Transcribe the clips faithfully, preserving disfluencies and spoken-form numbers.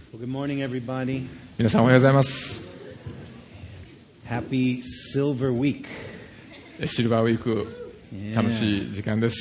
Well, good morning, everybody. 皆さんおはようございます。 Happy Silver Week. シルバーウィーク、楽しい時間です。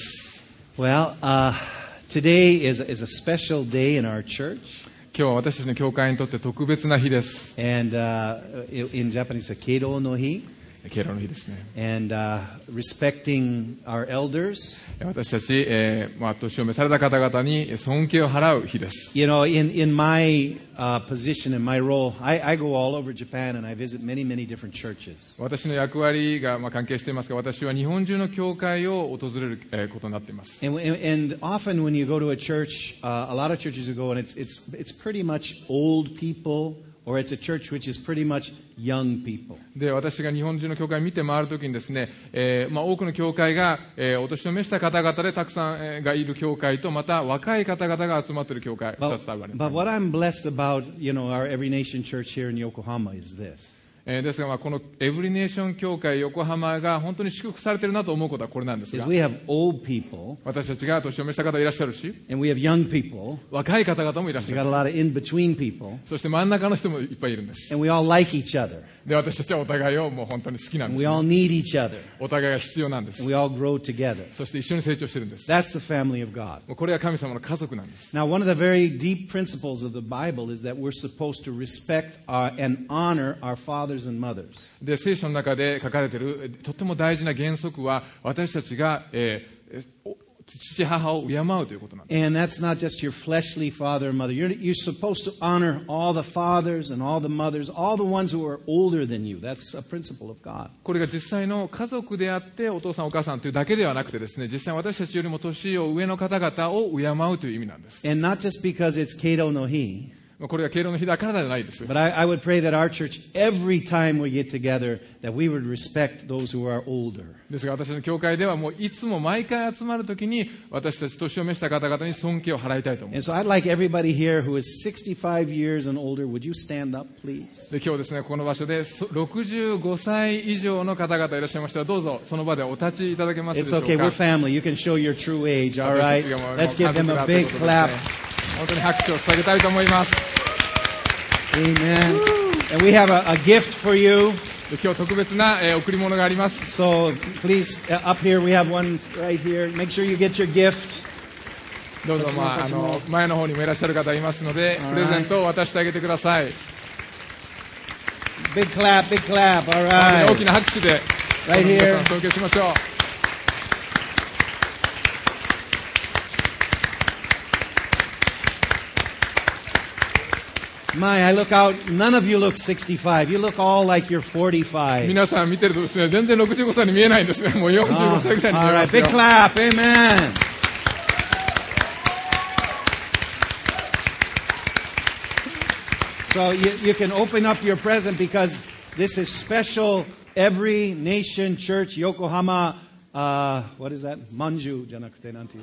Well, uh, today is, is a special day in our church. 今日は私たちの教会にとって特別な日です。 And uh, in Japanese, Keiro no hi. 敬老の日ですね。 And uh, respecting our elders. 私たち、えーまあ、年を召された方々に尊敬を払う日です。 You know, in, in my uh, position, in my role, I, I go all over Japan and I visit many, many different churches. 私の役割が、まあ、関係していますが、私は日本中の教会を訪れる、えーことになっています。 And, and often when you go to a church, uh, a lot of churches you go and it's, it's, it's pretty much old people, or it's a church which is pretty much young people. で、私が日本中の教会を見て回るときにですね、えーまあ、多くの教会が、えーお年を召した方々でたくさん、えーがいる教会と、また若い方々が集まっている教会、ふたつあるわけです。 But what I'm blessed about, you know, our Every Nation Church here in Yokohama is this. えーですが、まあ、このエブリネーション教会横浜が本当に祝福されているなと思うことはこれなんですが、 Is we have old people 私たちが年を召した方いらっしゃるし、 and we have young people. 若い方々もいらっし We ゃ got る。 a lot of in-between people. そして真ん中の人もいっぱいいるんです。 And we all like each other. で、私たちはお互いをもう本当に好きなん And で we す、 all ね。 need each other. お互いが必要なんです。 And we all grow together. そして一緒に成長してるんです。 That's the family of God. もうこれは神様の家族なんです。 Now, one of the very deep principles of the Bible is that we're supposed to respect our, and honor our fathers and mothers. で、聖書の中で書かれているとっても大事な原則は、私たちが、えーお父母を敬うということなんです。 And that's not just your fleshly father and mother. You're, you're supposed to honor all the fathers and all the mothers, all the ones who are older than you. That's a principle of God. これが実際の家族であってお父さんお母さんというだけではなくてですね、実際私たちよりも年を上の方々を敬うという意味なんです。 And not just because it's Keiro no hi, これが敬老の日だからではないです。 but I, I would pray that our church, every time we get together, that we would respect those who are older. ですが私の教会ではもういつも毎回集まるときに私たち年を召した方々に尊敬を払いたいと思いま And す。 so I'd like everybody here who is sixty-five years and older, would you stand up, please? で今日ですね、この場所でそろくじゅうごさい以上の方々いらっしゃいましたら、どうぞその場でお立ちいただけますで It's しょうか。 okay, we're family. You can show your true age, all right? Let's give him a big clap. 本当に拍手を捧げたいと思います。 Amen. And we have a, a gift for you. で今日特別な、えー贈り物があります。 So please, uh, up here, we have one right here. Make sure you get your gift. どうぞ、まあ、あの前の方にもいらっしゃる方いますので、プレゼントを渡してあげてください。 Big clap, big clap. All 大 right. きな拍手で Right 皆 here. さん尊敬しましょう。 My, I look out. None of you look sixty-five. You look all like you're forty-five. 皆さん見てるとですね、全然ろくじゅうごさいに見えないんですね。もうよんじゅうごさいぐらいに見え All ま right, すよ。 big clap. Amen. So you, you can open up your present because this is special Every Nation Church Yokohama. Uh, what is that? Manju じゃなくてなんていう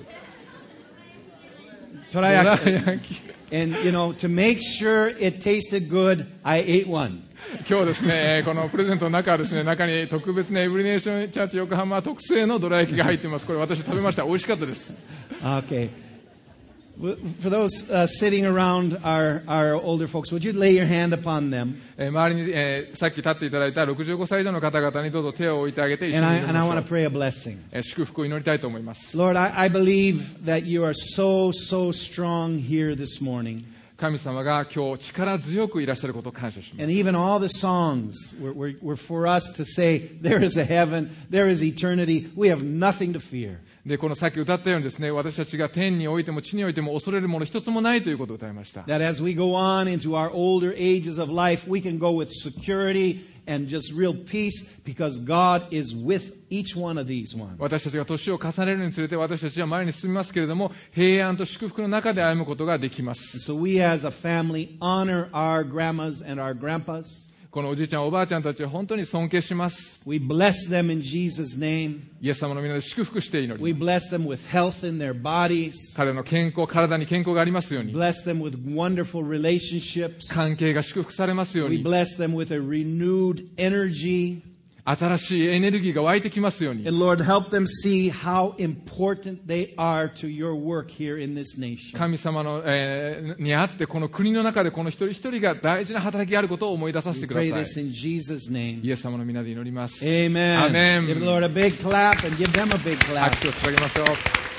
Torayaki. And you know, to make sure it tasted good, I ate one. 今日ですね、このプレゼントの中はですね、中に特別なエブリネーションチャーチ横浜特製のどら焼きが入っています。これ私食べました。美味しかったです。 Okay. For those uh, sitting around our, our older folks, would you lay your hand upon them? えー周りに、えーさっき立っていただいたろくじゅうごさい以上の方々にどうぞ手を置いてあげて一緒 And に I, 祈り and I ま want し to ょう。 pray a blessing. えー祝福を祈りたいと思います。 Lord, I, I believe that you are so, so strong here this morning. 神様が今日力強くいらっしゃることを感謝します。 And even all the songs were, were, were for us to say, there is a heaven, there is eternity. We have nothing to fear. で、このさっき歌ったようにですね、私たちが天においても地においても恐れるもの一つもないということを歌いました。 That as we go on into our older ages of life, we can go with security and just real peace because God is with each one of these ones. 私たちが年を重ねるにつれて私たちは前に進みますけれども、平安と祝福の中で歩むことができま And す。 so we as a family honor our grandmas and our grandpas. このおじいちゃんおばあちゃんたちを本当に尊敬します。 We bless them in Jesus' name. イエス様の皆で祝福して祈 We ります。 bless them with health in their bodies. 彼の健康、体に健康がありますように、 Bless them with wonderful relationships. 関係が祝福されますよう We に、 bless them with a renewed energy. 新しいエネルギーが湧いてきますように。 And Lord, help them see how important they are to your work here in this nation. 神様の、えーにあってこの国の中でこの一人一人が大事な働きがあることを思い出させ We てくだ pray さい。 this in Jesus' name. イエス様の皆で祈ります。 Amen. Amen. Give the Lord a big clap and give them a big 拍 clap. 手を捧げましょう。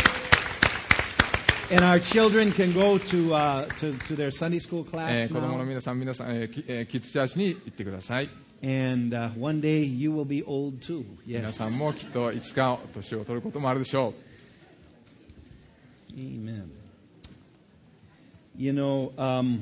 And our children can go to, uh, to, to their Sunday school え class ー子供の now. 皆さん、皆さん、えーキえーキッズチャーチに行ってください。 And uh, one day you will be old too. 皆 Yes. さんもきっといつか年を取ることもあるでしょ Amen. You know, um,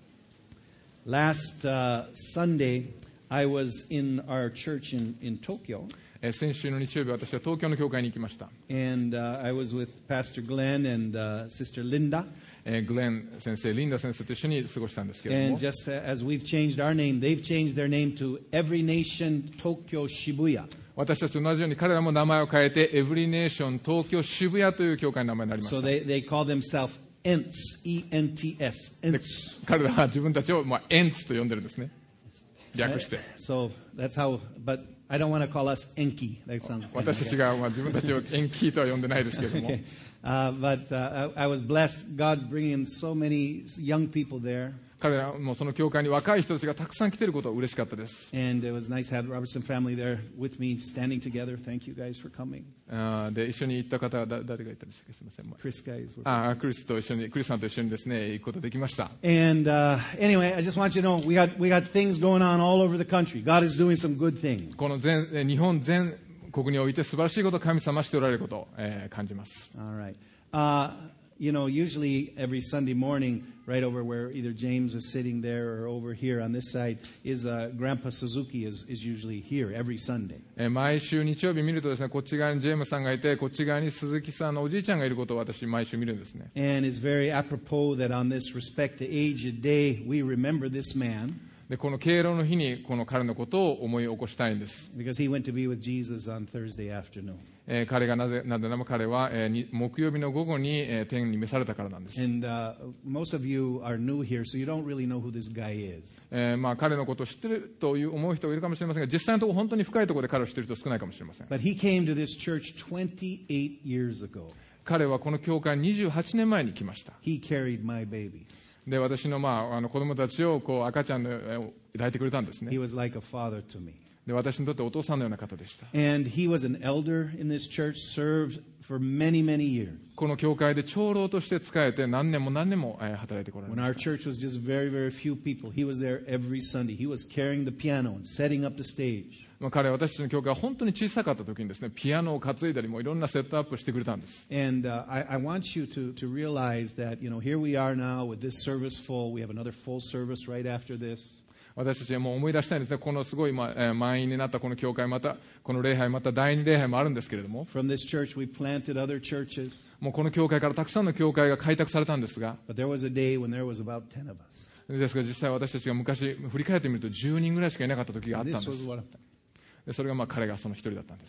last uh, Sunday I was in our church in, in Tokyo. う。えー先週の日曜日、私は東京の教会に行きました。 And uh, I was with Pastor Glenn and uh, Sister Linda. えーグレン先生、リンダ先生と一緒に過ごしたんですけれど And も、 just uh, as we've changed our name, they've changed their name to Every Nation Tokyo Shibuya. 私たちと同じように彼らも名前を変えて、エブリネーション東京渋谷という教会の名前になりま So した。 they, they call themselves E N T S, E N T S. で彼らは自分たちを、まあ、エンツと呼んでるんですね。略して。 So that's how, but I don't want to call us Enki. That sounds kind 私た of ちが、まあ、自分たちを延期とは呼んでないですけれども、 okay. Uh, but uh, I, I was blessed. God's bringing so many young people there. 彼らもその教会に若い人たちがたくさん来ていることは嬉しかったです。 And it was nice to have the Robertson family there with me, standing together. Thank you guys for coming. あーで一緒に行った方はだ誰がいたんでしたっけ、すみません。ま Chris guys were. ああークリスと一緒にクリスさんと一緒にですね行くことができました。 And uh, anyway, I just want you to know we got we got things going on all over the country. God is doing some good things. この全え日本全国において素晴らしいことを神様はしておられることを、えー感じます。 All right. Uh, you know, usually every Sunday morning, right over where either James is sitting there or over here on this side, is uh, Grandpa Suzuki is, is usually here every Sunday. えー毎週日曜日見るとですね、こっち側にジェームスさんがいて、こっち側に鈴木さんのおじいちゃんがいることを私毎週見るんですね。 And it's very apropos that on this Respect the Aged Day, we remember this man でこの敬老の日にこの彼のことを思い起こしたいんです。 because he went to be with Jesus on Thursday afternoon. えー彼がなぜなぜなら彼は、えーに木曜日の午後に、えー天に召されたからなんです。 And uh, most of you are new here, so you don't really know who this guy is. えーまあ、彼のことを知っているという思う人がいるかもしれませんが、実際のところ本当に深いところで彼を知っている人少ないかもしれません。 But he came to this church twenty-eight years ago. 彼はこの教会ににじゅうはちねんまえに来ました。 He carried my babies. で私の,、まあ、あの子供たちをこう赤ちゃんのえー抱いてくれたんですね。 He was like a father to me. で私にとってお父さんのような方でした。 And he was an elder in this church, served for many, many years. この教会で長老として仕えて何年も何年もえー働いてこられ When ま our した。 church was just very, very few people, he was there every Sunday. He was carrying the piano and setting up the stage. まあ、彼は私たちの教会が本当に小さかった時にですね、ピアノを担いだりもいろんなセットアップしてくれたんです。 And uh, I, I want you to, to realize that, you know, here we are now with this service full. We have another full service right after this. 私たちはもう思い出したいんですね、このすごい、まあえー満員になったこの教会、またこの礼拝、また第二礼拝もあるんですけれども、 From this church, we planted other churches. もうこの教会からたくさんの教会が開拓されたんですが、 But there was a day when there was about ten of us. ですが実際私たちが昔振り返ってみるとじゅうにんぐらいしかいなかった時があったん This で was す。 one of them. でそれがまあ彼がその一人だったんです。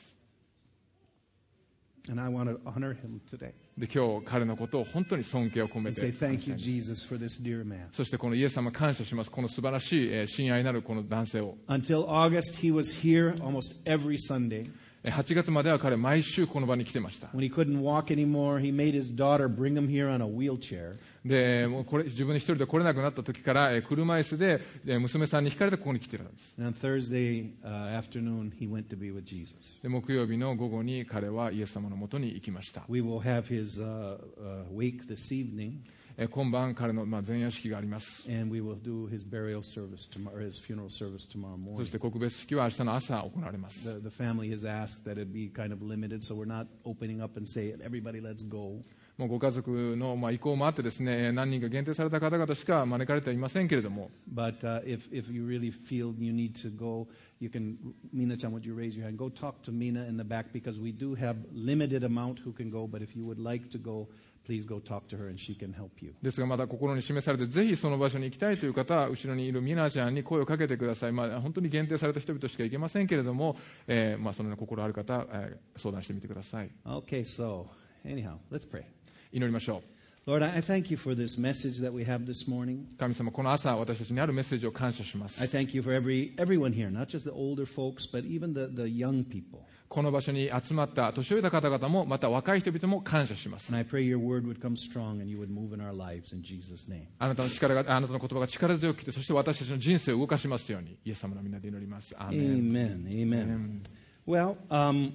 And I want to honor him today で今日彼のことを本当に尊敬を込め and て say 感 thank 謝 you, したいんです Jesus, for this dear man. そしてこのイエス様感謝します。この素晴らしいえー親愛なるこの男性を。 Until August, he was here almost every Sunday. えーはちがつまでは彼毎週この場に来てました。 When he couldn't walk anymore, he made his daughter bring him here on a wheelchair. でえーもうこれ自分一人で来れなくなった時からえー車椅子でえー娘さんに引かれてここに来てたんです。 And on Thursday uh, afternoon, he went to be with Jesus. で木曜日の午後に彼はイエス様のもとに行きました。 We will have his uh, uh, wake this evening, えー今晩彼のまあ前夜式があります。 and we will do his burial service tomorrow, or his funeral service tomorrow そ morning. して告別式は明日の朝行われます。 The, the family has asked that it be kind of limited, so we're not opening up and say, everybody, let's go. もうご家族のまあ意向もあってですね、えー何人か限定された方々しか招かれてはいませんけれども、 But uh, if, if you really feel you need to go, you can, Mina-chan, would you raise your hand? Go talk to Mina in the back because we do have limited amount who can go, but if you would like to go, please go talk to her and she can help you. ですがまだ心に示されてぜひその場所に行きたいという方は後ろにいるミナちゃんに声をかけてください。まあ、本当に限定された人々しか行けませんけれども、えーまあ、そのような心ある方、えー相談してみてください。 Okay, so anyhow, let's pray. 祈りましょ Lord, I thank you for this message that we have this morning. 神様、この朝私たちにあるメッセージを感謝します。 I thank you for every everyone here, not just the older folks, but even the, the young people. この場所に集まった年老いた方々もまた若い人々も感謝します。 And I pray your word would come strong and you would move in our lives in Jesus' name. あなたの力が、あなたの言葉が力強く来て、そして私たちの人生を動かしますように、イエス様の皆で祈ります。アーメン。 Amen. Amen. Well, um,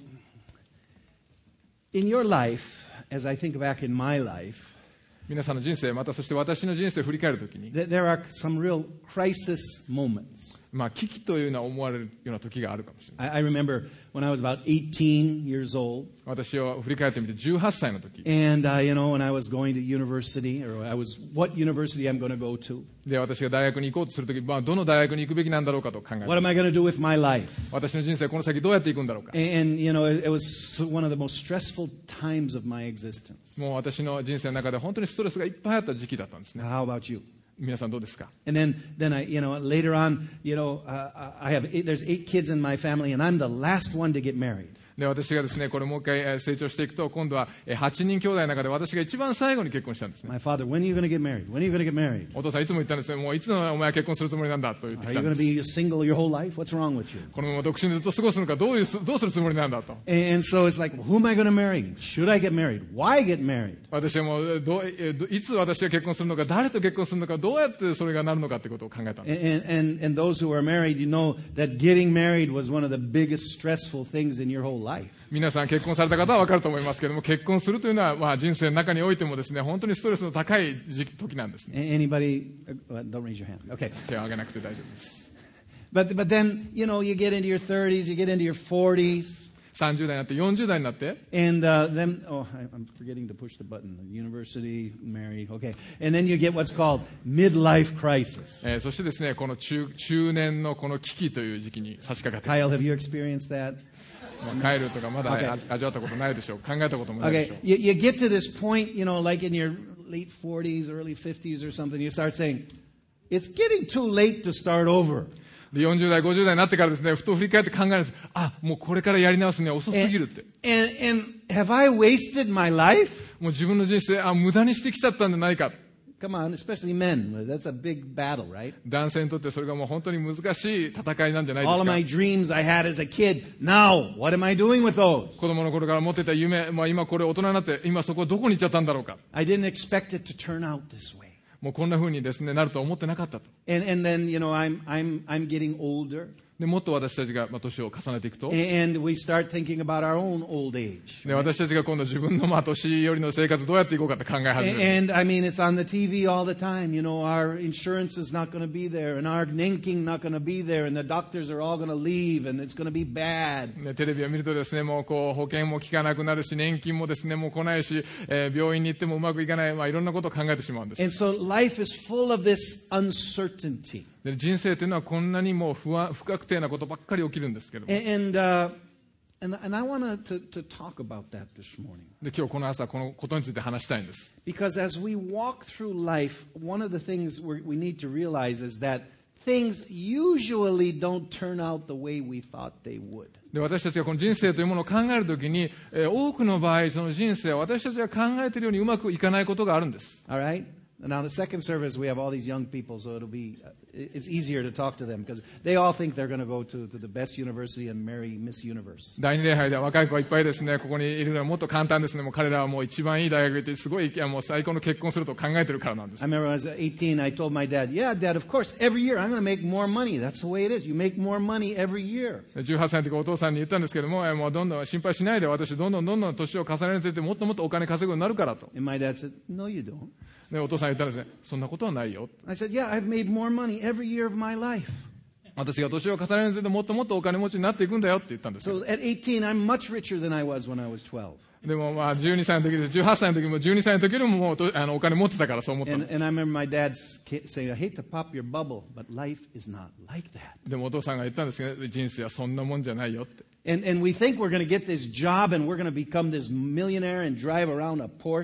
in your life, as I think back in my life, 皆さんの人生、またそして私の人生を振り返るときに、 th- there are some real crisis moments. まあ、危機というのは思われるような時があるかもしれない。 I, I remember when I was about eighteen years old, 私を振り返ってみてじゅうはっさいの時 and uh, you know, when I was going to university, or I was what university I'm going to go to. で、私が大学に行こうとするとき、まあ、どの大学に行くべきなんだろうかと考えま What し am I going to do with my life? た。私の人生この先どうやっていくんだろうか。 And, and you know, it, it was one of the most stressful times of my existence. もう私の人生の中で本当にストレスがいっぱいあった時期だったんですね。 How about you? 皆さんどうですか。 And then, then I, you know, later on, you know, uh, I have eight, there's eight kids in my family, and I'm the last one to get married. で、私がですね、これもう一回えー成長していくと、今度はえーはちにん兄弟の中で私が一番最後に結婚したんですね。 My father, when are you going to get married? When are you going to get married? お父さんいつも言ったんですね、もういつのお前は結婚するつもりなんだと言ってき Are た you ん going で to す。 be single your whole life? What's wrong with you? このまま独身でずっと過ごすのか、どういうどうするつもりなんだと。 And, and so it's like, who am I going to marry? Should I get married? Why get married? 私はもうどうえーどいつ私が結婚するのか、誰と結婚するのか、どうやってそれがなるのかということを考えたんです And, and, and those who are married, you know that getting married was one of the biggest stressful things in your whole life. 皆さん結婚された方は分かると思いますけれども、結婚するというのは、まあ、人生の中においてもですね、本当にストレスの高い時期時なんですね。 A- Anybody? Uh, don't raise your hand. Okay. 手を挙げなくて大丈夫です。 But, but then, you know, you get into your thirties, you get into your forties. さんじゅう代になってよんじゅう代になって、 And uh, then, oh, I, I'm forgetting to push the button. University, married, okay. And then you get what's called midlife crisis. えーそしてですね、この 中, 中年のこの危機という時期に差し掛かって Kyle, have you experienced that? まあ、帰るとかまだ Okay. 味味わったことないでしょう。考えたこともないでしょ Okay, う。 you, you get to this point, you know, like in your late forties, early fifties or something, you start saying, it's getting too late to start over. で、よんじゅう代、ごじゅう代になってからですね、ふと振り返って考えるんです。あ、もうこれからやり直すには遅すぎるって。 And, and have I wasted my life? もう自分の人生、あ、無駄にしてきちゃったんじゃないか。 Come on, especially men. That's a big battle, right? 男性にとってそれがもう本当に難しい戦いなんじゃないで All す of か。 my dreams I had as a kid, now, what am I doing with those? 子供の頃から持ってた夢、まあ、今これ大人になって今そこどこに行っちゃったんだろうか。 I didn't expect it to turn out this way. もうこんな風にですねなるとは思ってなかったと。 And, and then, you know, I'm, I'm, I'm getting older. でもっと私たちがまあ年を重ねていくと、 And we start thinking about our own old age. で私たちが今度自分のまあ年寄りの生活どうやっていこうかって考え始める。 And I mean, it's on the T V all the time. You know, our insurance is not going to be there, and our Nenking not going to be there, and the doctors are all going to leave, and it's going to be bad. ね、テレビを見るとですね、もうこう保険も効かなくなるし、年金もですね、もう来ないし、えー病院に行ってもうまくいかない、まあいろんなことを考えてしまうんです。 And so life is full of this uncertainty. で人生というのはこんなにもう不安、不確定なことばっかり起きるんですけども。 And, and, uh, and, and I want to, to talk about that this morning. で今日この朝このことについて話したいんです。 Because as we walk through life, one of the things we're, we need to realize is that things usually don't turn out the way we thought they would. で私たちがこの人生というものを考えるときに、えー多くの場合その人生は私たちが考えているようにうまくいかないことがあるんです。 All right? Now, the second service, we have all these young people, so it'll be, uh, it's easier to talk to them because they all think they're going to go to, to the best university and marry Miss Universe. 第二礼拝では若い子がいっぱいですね、ここにいるのはもっと簡単ですね。もう彼らはもう一番いい大学行ってすごいいやもう最高の結婚すると考えてるからなんです I。remember when I was eighteen, I told my dad, yeah, Dad, of course, every year I'm going to make more money. That's the way it is. You make more money every year. じゅうはっさいの時お父さんに言ったんですけども、えもうどんどん心配しないで、私どんどんどんどん年を重ねるについてもっともっとお金稼ぐようになるからと。 And my dad said, no, you don't. でお父さん言ったんですね、そんなことはないよ。 I said, yeah, I've made more money every year of my life. 私が年を重ねるについてもっともっとお金持ちになっていくんだよって言ったんですよ。 So at eighteen, I'm much richer than I was when I was twelve. でもまあじゅうにさいの時です。じゅうはっさいの時もじゅうにさいの時よりももうとあのお金持ってたからそう思ったん And, です。 and I remember my dad saying, I hate to pop your bubble, but life is not like that. でもお父さんが言ったんですけど、人生はそんなもんじゃないよって。 And, and we think we're going to get this job and we're going to become this millionaire and drive around a Porsche.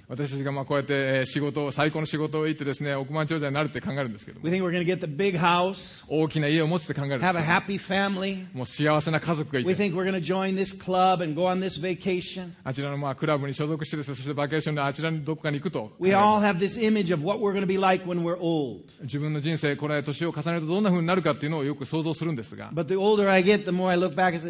私たちがまあこうやってえー仕事、最高の仕事を行ってですね、億万長者になるって考えるんですけども、 We think we're going to get the big house, 大きな家を持つって考えるんです have け a ども、 happy family. もう幸せな家族がい We て、 think we're going to join this club and go on this vacation. あちらのまあクラブに所属してですね、そしてバケーションであちらにどこかに行くと考え We る。 all have this image of what we're going to be like when we're old. 自分の人生、これ年を重ねるとどんな風になるかっていうのをよく想像するんですが、 But the older I get, the more I look back and say,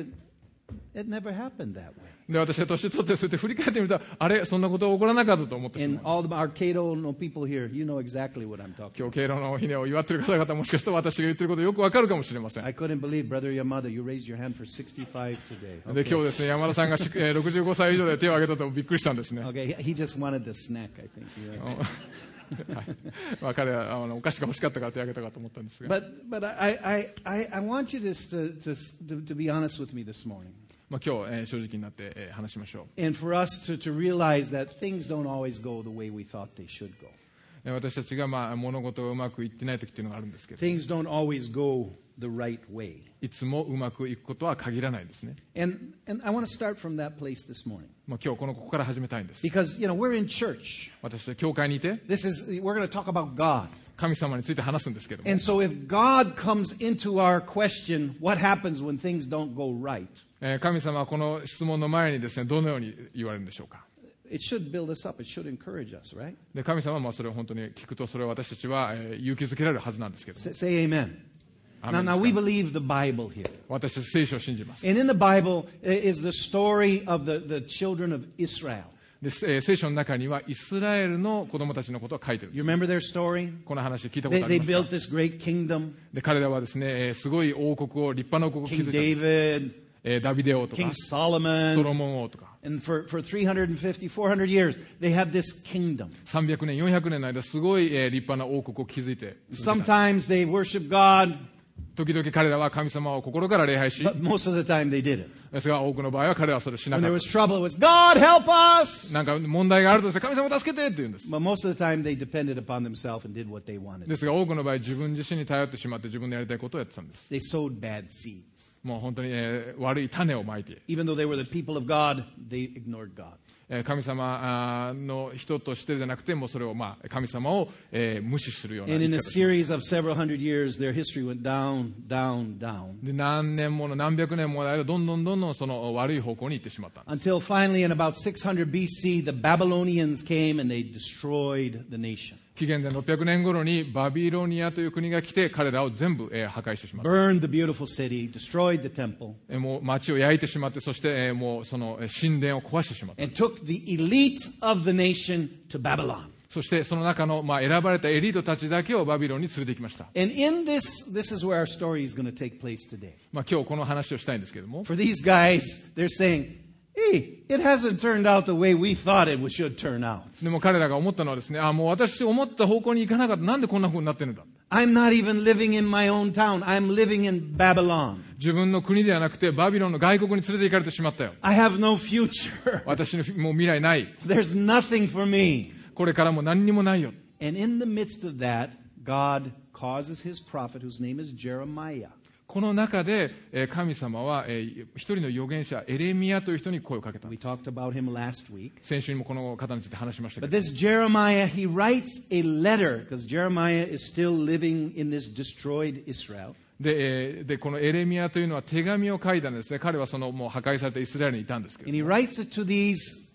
it never happened that way. で私が年取ってそうやって振り返ってみたら、あれ、そんなことは起こらなかったと思ってし And まう。 all the Arcado no people here, you know exactly what I'm talking 今日敬老の日を祝っている方々もしかしたら私が言ってることよくわかるかもしれません。 about. I couldn't believe, Brother Yamada, you raised your hand for sixty-five today. で今日ですね、山田さんがしえーろくじゅうごさい以上で手を挙げたとびっくりしたんですね。 Okay, he just wanted the snack, I think. Yeah. はい、まあ彼はあのお菓子が欲しかったから手を挙げたかと思ったんですが、 But but I, I, I, I want you just to, to, to, to be honest with me this morning. まあ今日、えー正直になって、えー話しましょう。 And for us to, to realize that things don't always go the way we thought they should go. えー私たちがまあ物事がうまくいってない時っていうのがあるんですけど、 Things don't always go the right way. いつもうまくいくことは限らないですね。 And, and I want to start from that place this morning. まあ今日このここから始めたいんです。 Because, you know, we're in church. 私たち教会にいて This is, we're going to talk about God. 神様について話すんですけども、 And so if God comes into our question, what happens when things don't go right? えー神様はこの質問の前にですね、どのように言われるんでしょうか。 It should build us up. It should encourage us, right? で神様はまあそれを本当に聞くと、それを私たちはえー勇気づけられるはずなんですけども、 Say, say amen. アー Now, メン now です we か。 believe the Bible here. 私たち聖書を信じます。 And in the Bible is the story of the, the children of Israel. でえー聖書の中にはイスラエルの子供たちのことを書いてるんで You す。 remember their story? この話聞いたこと They, あり they ます built か。 this great kingdom. で彼らはですね、えーすごい王国を、立派な王国を King 築いたんです。 David, えーダビデ王とか King ソ Solomon. ロモン王とか And for, for three hundred fifty, four hundred years, they had this kingdom. さんびゃくねんよんひゃくねんの間すごい、えー立派な王国を築いて続けた。 Sometimes they worship God, 時々彼らは神様を心から礼拝し、 but most of the time they didn't. ですが多くの場合は彼らはそれをしな When か there っ was trouble, it was, God help us! た。なんか問題があるとですね、神様を助けてって言うんです。 But most of the time they depended upon themselves and did what they wanted. ですが多くの場合自分自身に頼ってしまって自分のやりたいことをやってたんです。 They sowed bad seeds. もう本当に、えー悪い種をまいて、 Even though they were the people of God, they ignored God. えー神様あーの人としてじゃなくて、もうそれを、まあ、神様を、えー無視するような And 言い in 方 a をし series of several hundred years, their history went down, down, down. で何年もの何百年もの間どんどんどんどんその悪い方向に行ってしまったんです Until finally, in about six hundred B C, the Babylonians came and they destroyed the nation. 紀元前ろっぴゃくねん頃にバビロニアという国が来て彼らを全部、えー破壊してしまった。 Burned the beautiful city, destroyed the temple, えーもう町を焼いてしまって、そして、えーもうそのえー神殿を壊してしまった。 and took the elite of the nation to Babylon. そしてその中の、まあ、選ばれたエリートたちだけをバビロンに連れて行きました。 And in this, this is where our story is going to take place today. まあ、今日この話をしたいんですけども、 For these guys, they're saying, hey, it hasn't turned out the way we thought it should turn out. でも彼らが思ったのはですね、あもう私思った方向に行かなかった。なんでこんな風になってるんだ。 I'm not even living in my own town. I'm living in Babylon. 自分の国ではなくてバビロンの外国に連れて行かれてしまったよ。 I have no future. 私のもう未来ない。 There's nothing for me. これからも何にもないよ。 And in the midst of that, God causes his prophet, whose name is Jeremiah. この中でえー神様はえー一人の預言者エレミヤという人に声をかけたん We です。 talked about him last week. 先週にもこの方について話しましたけ But ど、 this Jeremiah, he writes a letter because Jeremiah is still living in this destroyed Israel. でえーでこのエレミヤというのは手紙を書いたんですね。彼はそのもう破壊されたイスラエルにいたんですけど、 And he writes it to these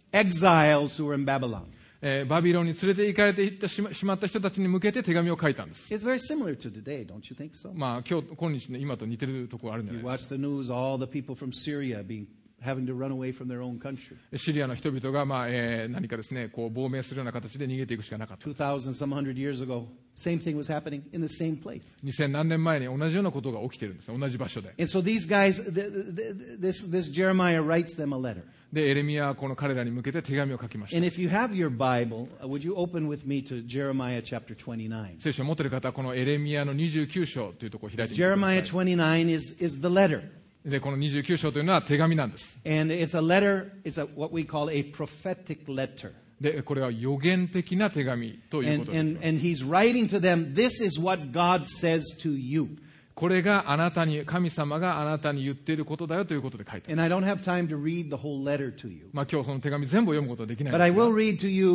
exiles who were in Babylon. えーバビロンに連れて行かれていってしましまった人たちに向けて手紙を書いたんです。 It's very similar to today, don't you think so? まあ今日今日の今と似てるところあるんじゃ You ないですか。 watch the news, all the people from Syria being having to run away from their own country. シリアの人々が、まあえー何かですね、こう亡命するような形で逃げていくしかなかった。 two thousand some hundred years ago, same thing was happening in the same place. にせん何年前に同じようなことが起きてるんですね、同じ場所で。 And so these guys, th- th- th- this, this Jeremiah writes them a letter. で、エレミヤはこの彼らに向けて手紙を書きまし And た。 if you have your Bible, uh, would you open with me to Jeremiah chapter twenty-nine? 聖書を持っている方はこのエレミヤのにじゅうきゅう章というところを開いてみてくだ Jeremiah さい。 twenty-nine is, is the letter. で、このにじゅうきゅう章というのは手紙なんです。 And it's a letter, it's a, what we call a prophetic letter. で、これは予言的な手紙という And, ことで and, and he's writing to them, this is what God says to you. これがあなたに、神様があなたに言っていることだよということで書いてある。 And I don't have time to read the whole letter to you. まあ今日その手紙全部読むことはできないん But で I すが will read to you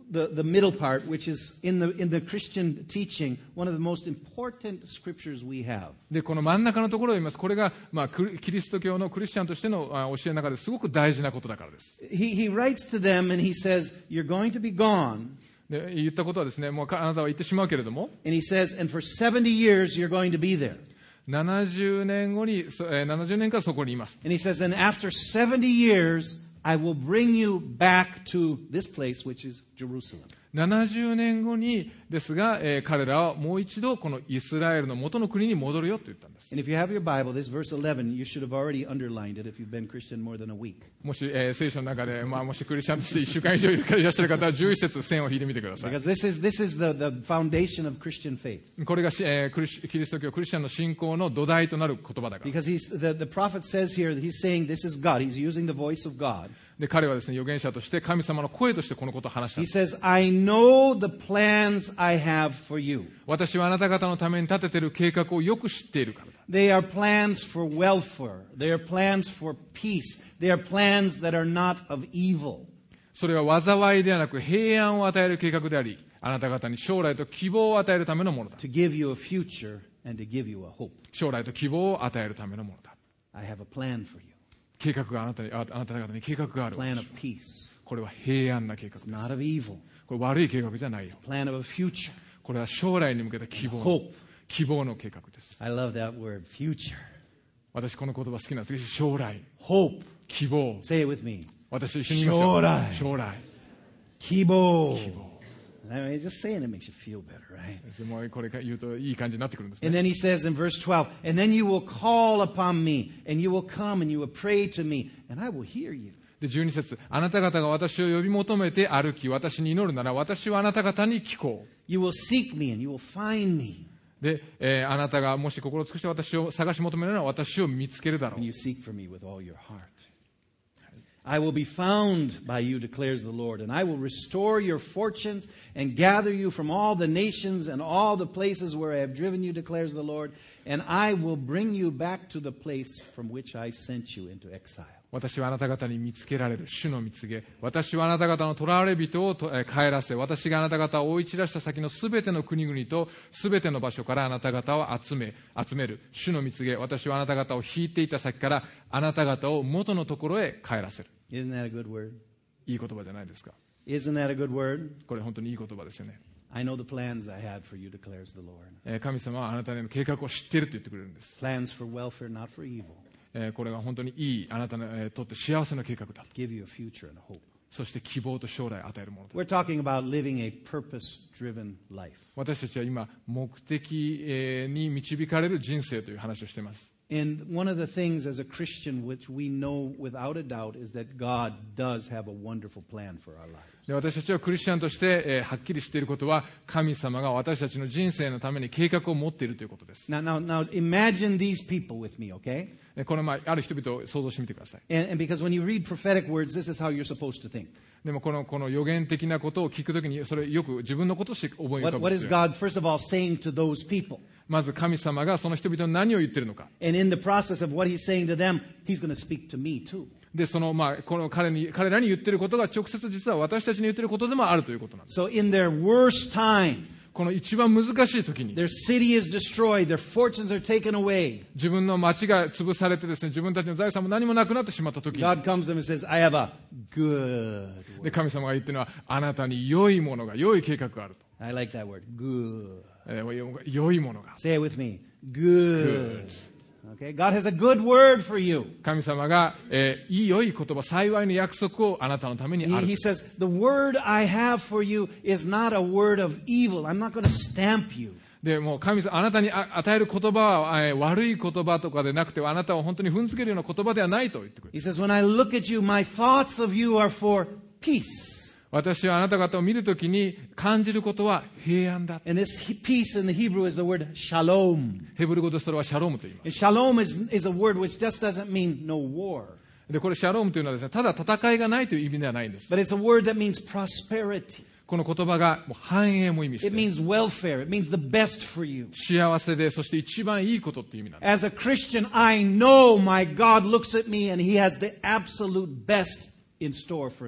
the, the middle part, which is in the, in the Christian teaching, one of the most important scriptures we have. で、この真ん中のところを言います。これが、まあ、クリキリスト教のクリスチャンとしてのあ教えの中ですごく大事なことだからです。 He, he writes to them and he says, you're going to be gone. で、言ったことはですね、もうあなたは言ってしまうけれども、 And he says, and for seventy years you're going to be there. ななじゅうねんごに、そえーななじゅうねんかんそこにいます。 And he says, and after seventy years, I will bring you back to this place, which is Jerusalem. ななじゅうねんごにですが、えー彼らはもう一度このイスラエルの元の国に戻るよと言ったんです。 And if you have your Bible, this verse eleven, you should have already underlined it if you've been Christian more than a week. もし、えー聖書の中で、まあ、もしクリスチャンとしていっしゅうかん以上いらっしゃる方はじゅういっ節線を引いてみてください。 Because this is, this is the, the foundation of Christian faith. これが、えークリスキリスト教クリスチャンの信仰の土台となる言葉だから。 Because he's, the, the prophet says here that he's saying this is God. He's using the voice of God. で、彼はですね、預言者として神様の声としてこのことを話したん He です。 says, I know the plans I have for you. 私はあなた方のために立てている計画をよく知っているからだ。 They are plans for welfare. They are plans for peace. They are plans that are not of evil. それは災いではなく平安を与える計画であり、あなた方に将来と希望を与えるためのものだ。 To give you a future and to give you a hope. 将来と希望を与えるためのものだ。 I have a plan for you. 計画があなたに、ああなた方に計画がある。 Plan of peace. これは平安な計画です。 Not of evil. これ悪い計画じゃないよ。 Plan of a future. これは将来に向けた希望の Hope. 希望の計画です。 I love that word, future. 私この言葉好きなんです。将来、 Hope. 希望。 Say it with me. 私と一緒に言いましょう。 将来。 将来。 Kibo. I mean, just saying it makes you feel better, right? もうこれ言うといい感じになってくるんですね。 And then he says in verse twelve, and then you will call upon me, and you will come and you will pray to me, and I will hear you. でじゅうに節、あなた方が私を呼び求めて歩き、私に祈るなら、私はあなた方に聞こう。 You will seek me and you will find me. で、えーあなたがもし心を尽くして私を探し求めるなら、私を見つけるだろう And。you seek for me with all your heart. I will be found by you, declares the Lord, and I will restore your fortunes and gather you from all the nations and all the places where I have driven you, declares the Lord, and I will bring you back to the place from which I sent you into exile. 私はあなた方に見つけられる主の見告げ、私はあなた方の囚われ人をとえー帰らせ、私があなた方を追い散らした先のすべての国々とすべての場所からあなた方を集め集める主の見告げ、私はあなた方を引いていた先からあなた方を元のところへ帰らせる。 Isn't that a good word? いい言葉じゃないですか。 Isn't that a good word? これ本当にいい言葉ですよね。 I know the plans I had for you, declares the Lord. えー神様はあなたの計画を知っていると言ってくれるんです。 Plans for welfare, not for evil. えーこれは本当にいいあなたにとって幸せな計画だ。 Give you a future and a hope. そして希望と将来を与えるものだ。 We're talking about living a purpose-driven life. 私たちは今目的えーに導かれる人生という話をしています。 And one of the things as a Christian which we know without a doubt is that God does have a wonderful plan for our lives. で私たちはクリスチャンとして、えーはっきりしていることは神様が私たちの人生のために計画を持っているということです。 Now, now, now imagine these people with me, okay? でこの前ある人々を想像してみてください。 And, and because when you read prophetic words, this is how you're supposed to think. でもこのこの予言的なことを聞くときにそれよく自分のこととして思い浮か What, ぶん what です is よ。 God, first of all, saying to those people? まず神様がその人々に何を言っているのか。 And in the process of what he's saying to them, he's going to speak to me too. でその、まあ、この彼に彼らに言っていることが直接実は私たちに言っていることでもあるということなんです。 So in their worst time, この一番難しい時に their city is destroyed, their fortunes are taken away. 自分の町が潰されてですね、自分たちの財産も何もなくなってしまった時に God comes to them and says, I have a good word. で神様が言っているのはあなたに良いものが良い計画があると、 I like that word, good. えー良いものが Say it with me, good. Okay, God has a good word for you. 神様が、えーいい良い言葉幸いの約束をあなたのために He, ある he says, the word I have for you is not a word of evil. I'm not going to stamp you. でもう神様あなたにあ与える言葉は、えー悪い言葉とかでなくてあなたを本当に踏んづけるような言葉ではないと言ってくれる。 He says, when I look at you, my thoughts of you are for peace. 私はあなた方を見るときに感じることは平安だ。 And this he- peace in the Hebrew is the word shalom. ヘブル語でそれはシャロームと言いま And す。 shalom is, is a word which just doesn't mean no war. でこれシャロームというのはですね、ただ戦いがないという意味ではないんです。 But it's a word that means prosperity. この言葉がもう繁栄も意味し It て means welfare. It means the best for you. 幸せでそして一番いいことっていう意味なんです。 As a Christian, I know my God looks at me and he has the absolute best in store for me.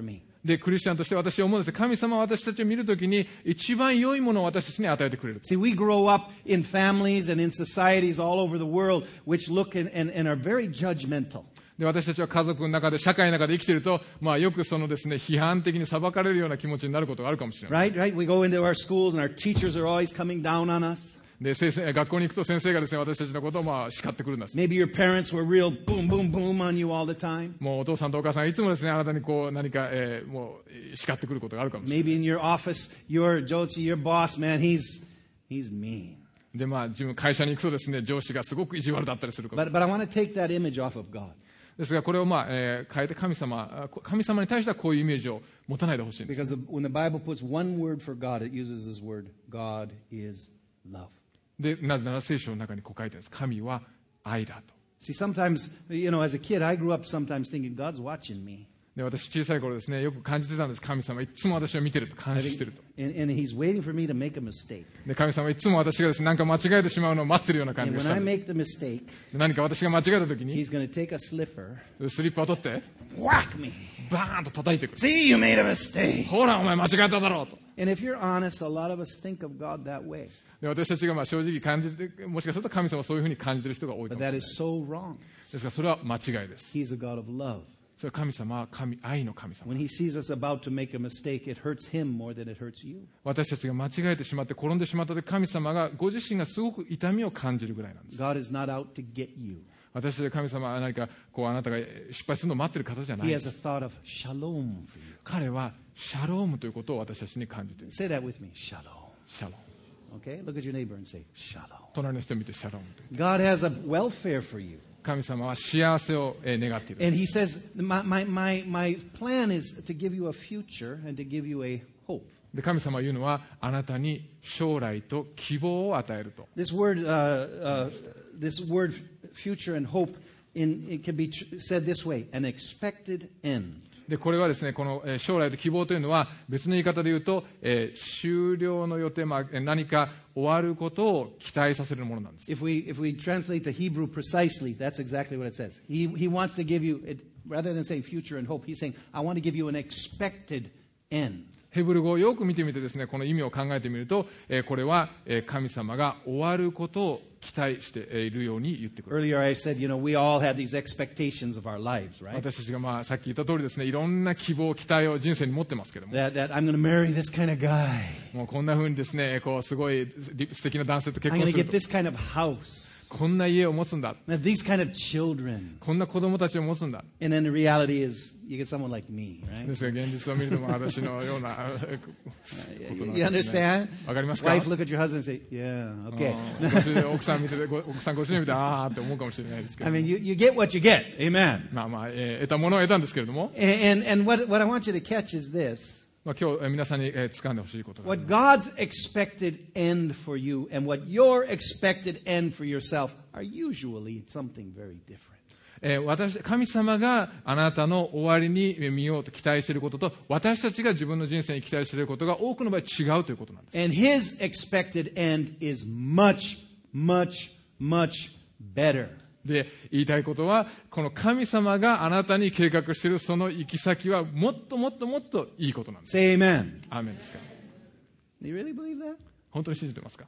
で、クリスチャンとして私は思うんです。神様は私たちを見るときに一番良いものを私たちに与えてくれる。 See, we grow up in families and in societies all over the world which look and, and, and are very judgmental. で、私たちは家族の中で、社会の中で生きていると、まあよくそのですね、批判的に裁かれるような気持ちになることがあるかもしれない。 Right, right. We go into our schools and our teachers are always coming down on us. で、先生、学校に行くと先生がですね、私たちのことをまあ叱ってくるんです。 Maybe your parents were real boom, boom, boom on you all the time. もうお父さんとお母さんがいつもですね、あなたにこう何か、えー、もう叱ってくることがあるかもしれない。 Maybe in your office, your Jotsi, your boss, man, he's he's mean. で、まあ自分会社に行くとですね、上司がすごく意地悪だったりするかも。 But but I want to take that image off of God. ですが、これをまあ、えー、変えて神様、神様に対してはこういうイメージを持たないでほしいんです。 Because when the Bible puts one word for God, it uses this word, God is love. で、なぜなら聖書の中にこう書いてあるんです。神は愛だと。 See, sometimes, you know, as a kid, I grew up sometimes thinking God's watching me. で、私小さい頃ですね、よく感じてたんです。神様いつも私を見てると、監視してると。 And, and he's waiting for me to make a mistake. で、神様いつも私がですね、なんか間違えてしまうのを待ってるような感じ And がし when た I んで make the mistake, す。何か私が間違えた時に、 he's going to take a slipper, スリッパを取って whack me. バーンと叩いてくる。 See, you made a mistake. ほらお前間違えただろうと。 And if you're honest, a lot of us think of God that way. で、私たちがまあ正直感じて、もしかすると神様はそういうふうに感じている人が多いか But もしれな that い。 is so wrong. ですからそれは間違いです。 He's a God of love. それは神様は神、愛の神様。 When he sees us about to make a mistake, it hurts him more than it hurts you. 私たちが間違えてしまって転んでしまったで、神様がご自身がすごく痛みを感じるぐらいなんです。 God is not out to get you. 私たちが神様は何かこうあなたが失敗するのを待っている方じゃない He で has a す。 thought of shalom for you. 彼はシャロームということを私たちに感じている。 Say that with me, shalom. シャローム。 Okay? Look at your neighbor and say, shalom. 隣の人を見てシャロームという。 God has a welfare for you. 神様は幸せをえー願っている。 And he says, my, my, my, my plan is to give you a future and to give you a hope. で、神様は言うのはあなたに将来と希望を与えると。 This word, uh, uh, this word future and hope, in, it can be tr- said this way, an expected end. で、これはですね、このえー将来と希望というのは別の言い方で言うと、えー終了の予定、まあ、えー何か終わることを期待させるものなんです。 If we, if we translate the Hebrew precisely, that's exactly what it says. He, he wants to give you, it, rather than saying future and hope, he's saying, I want to give you an expected end. ヘブル語をよく見てみてですね、この意味を考えてみると、えーこれは、えー神様が終わることを期待しているように言ってくる。 Earlier I said, you know, we all have these expectations of our lives, right? 私たちがまあさっき言った通りですね、いろんな希望、期待を人生に持ってますけども、 That, that I'm going to marry this kind of guy. もうこんな風にですね、こうすごい素敵な男性と結 I'm 婚 going す to る get と、 this kind of house. こんな家を持つんだ、 I have these kind of children. こんな子供たちを持つんだ。 And then the reality is, you get someone like me, right? ですが現実を見るとも私のようなことなん You ですね。 understand? わかりますか？ Wife, look at your husband and say, yeah, あ okay. ーご主人奥さん見てて、ご奥さんご主人見てあーって思うかもしれないですけ I ど、 mean, you, you get what you get. Amen. まあまあ、えー得たものを得たんですけれども、 And, and, and what, what I want you to catch is this. まあ、今日えー皆さんに、えー掴んでほしいことがあり What ます。 God's expected end for you and what your expected end for yourself are usually something very different. えー私神様があなたの終わりに見ようと期待していることと、私たちが自分の人生に期待していることが多くの場合違うということなんです。 And his expected end is much, much, much better. で、言いたいことは、この神様があなたに計画しているその行き先はもっともっともっといいことなんです。 Say amen. アーメンですか？ Do you really believe that? 本当に信じてますか？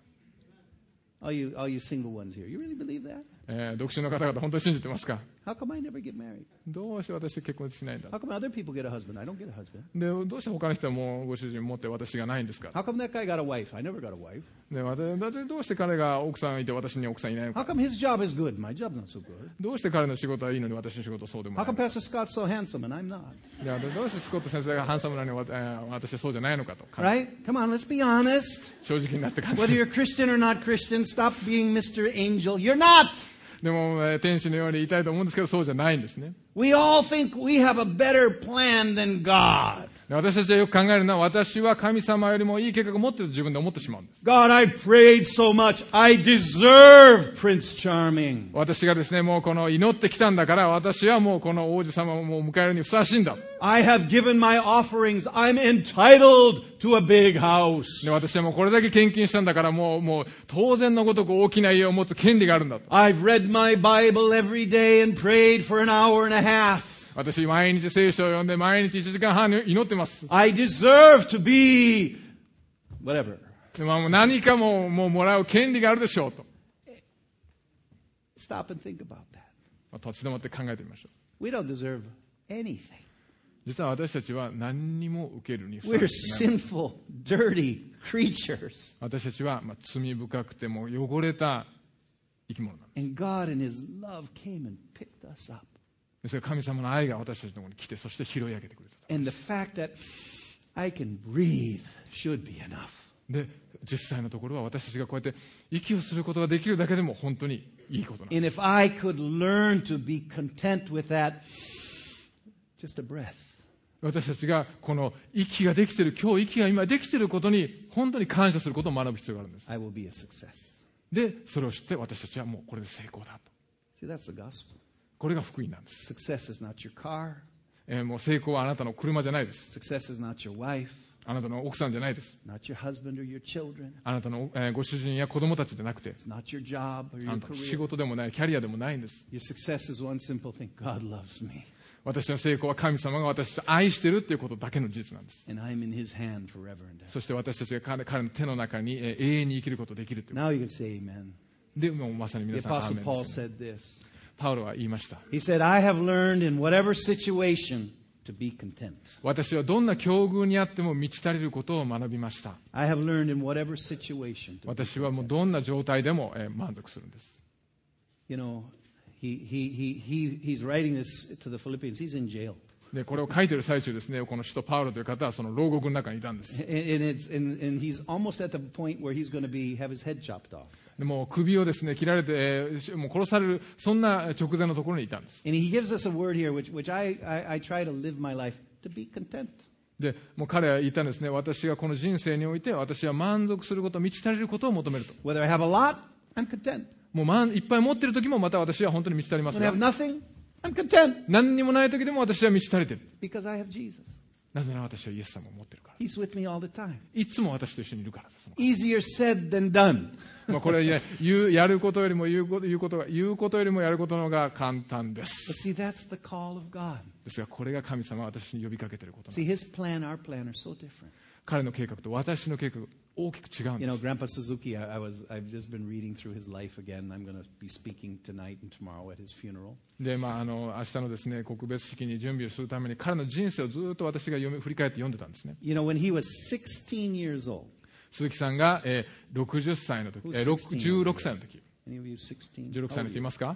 All you, all you single ones here, you really believe that? えー独身の方々本当に信じてますか？ How come I never get married? どうして私結婚しないんだ？ How come other people get a husband? I don't get a husband. で、どうして他の人はもうご主人持って私がないんですか？ How come that guy got a wife? I never got a wife. で、私だってどうして彼が奥さんがいて私に奥さんいないの How か？ come his job is good? My job's not so good. どうして彼の仕事はいいのに私の仕事はそうでも How ない come のか？ Pastor Scott's so handsome and I'm not? であとどうしてスコット先生がハンサムなのにわえー私はそうじゃないのかと、 Right? Come on, let's be honest. 正直になって感じ Whether you're Christian or not Christian, stop being Mister Angel. You're not. でも、えー天使のように言いたいと思うんですけどそうじゃないんですね。 We all think we have a better plan than God. で私たちはよく考えるのは私は神様よりもいい計画を持っていると自分で思ってしまうんです。 God, I prayed so much. I deserve Prince Charming. 私がですねもうこの祈ってきたんだから私はもうこの王子様をもう迎えるにふさわしいんだ。 I have given my offerings. I'm entitled to a big house. で私はもうこれだけ献金したんだからもうもう当然のごとく大きな家を持つ権利があるんだと。 I've read my Bible every day and prayed for an hour and a half. 私、毎日聖書を読んで、毎日いちじかんはん祈ってます。 I deserve to be whatever. でまあ、もう何かももうもらう権利があるでしょうと。 Stop and think about that. まあ、立ち止まって考えてみましょう。 We don't deserve anything. 実は私たちは何にも受けるにふさ We're わしくない。 sinful, dirty creatures. 私たちはまあ罪深くても汚れた生き物なんです。 And God in His love came and picked us up. ですから神様の愛が私たちのところに来て、そして拾い上げてくれた。 And the fact that I can breathe should be enough. で、実際のところは私たちがこうやって息をすることができるだけでも本当にいいことなんです。 And if I could learn to be content with that, just a breath. 私たちがこの息ができている、今日息が今できていることに本当に感謝することを学ぶ必要があるんです。 I will be a success. で、それを知って私たちはもうこれで成功だと。 See, that's the gospel. これが福音なんです。 Success is not your car. えーもう成功はあなたの車じゃないです。 Success is not your wife, あなたの奥さんじゃないです。 not your husband or your children. あなたの、えーご主人や子供たちじゃなくて、 It's not your job or あ your なたの仕 career. 事でもない、キャリアでもないんです。 Your success is one simple thing. God loves me. 私の成功は神様が私たちを愛しているということだけの事実なんです。 And I'm in His hand forever and ever. そして私たちが彼彼の手の中に、えー永遠に生きることができるという。 Now you can say amen. で、もうまさに The 皆さん、アー Apostle メン Paul ですね。 said this. パウロは言いました。 He said, I have learned in whatever situation to be content. 私はどんな境遇にあっても満ち足りることを学びました。 I have learned in whatever situation to be 私はもうどんな状態でも、えー満足するんです。 You know, he, he, he, he, he's writing this to the Philippians. He's in jail. で、これを書いている最中ですね、この使徒パウロという方はその牢獄の中にいたんです。 And, and, it's, and, and he's almost at the point where he's going to be, have his head chopped off. でもう首をですね切られて、えーもう殺される、そんな直前のところにいたんです。 And he gives us a word here, which, which I, I, I try to live my life to be content. でもう彼は言ったんですね、私がこの人生において私は満足すること、満ち足りることを求めると。 Whether I have a lot, I'm content. もう満いっぱい持っている時もまた私は本当に満ち足ります When I が have、nothing, I'm content 何にもない時でも私は満ち足りている。 because I have Jesus. なぜなら私はイエス様を持っているから。 He's with me all the time. いつも私と一緒にいるからです。 Easier said than done. まあこれは、ね、言うやることよりも言うこと言うことが言うことよりもやることの方が簡単で But す。 see, that's the call of God. ですがこれが神様が私に呼びかけていることなん See, です。 His plan, our plan are so different. 彼の計画と私の計画大きく違うん You で know, す。 Grandpa Suzuki, I, I was, I've just been reading through his life again. I'm going to be speaking tonight and tomorrow at his funeral. で、まあ、あの明日のですね告別式に準備をするために彼の人生をずっと私が読み振り返って読んでたんですね。 You know, when he was sixteen years old. 鈴木さんが、えー、ろくじゅっさいの時、えー、ろくじゅうろくさいの時、 Any of you sixteen? じゅうろくさいの時いますか？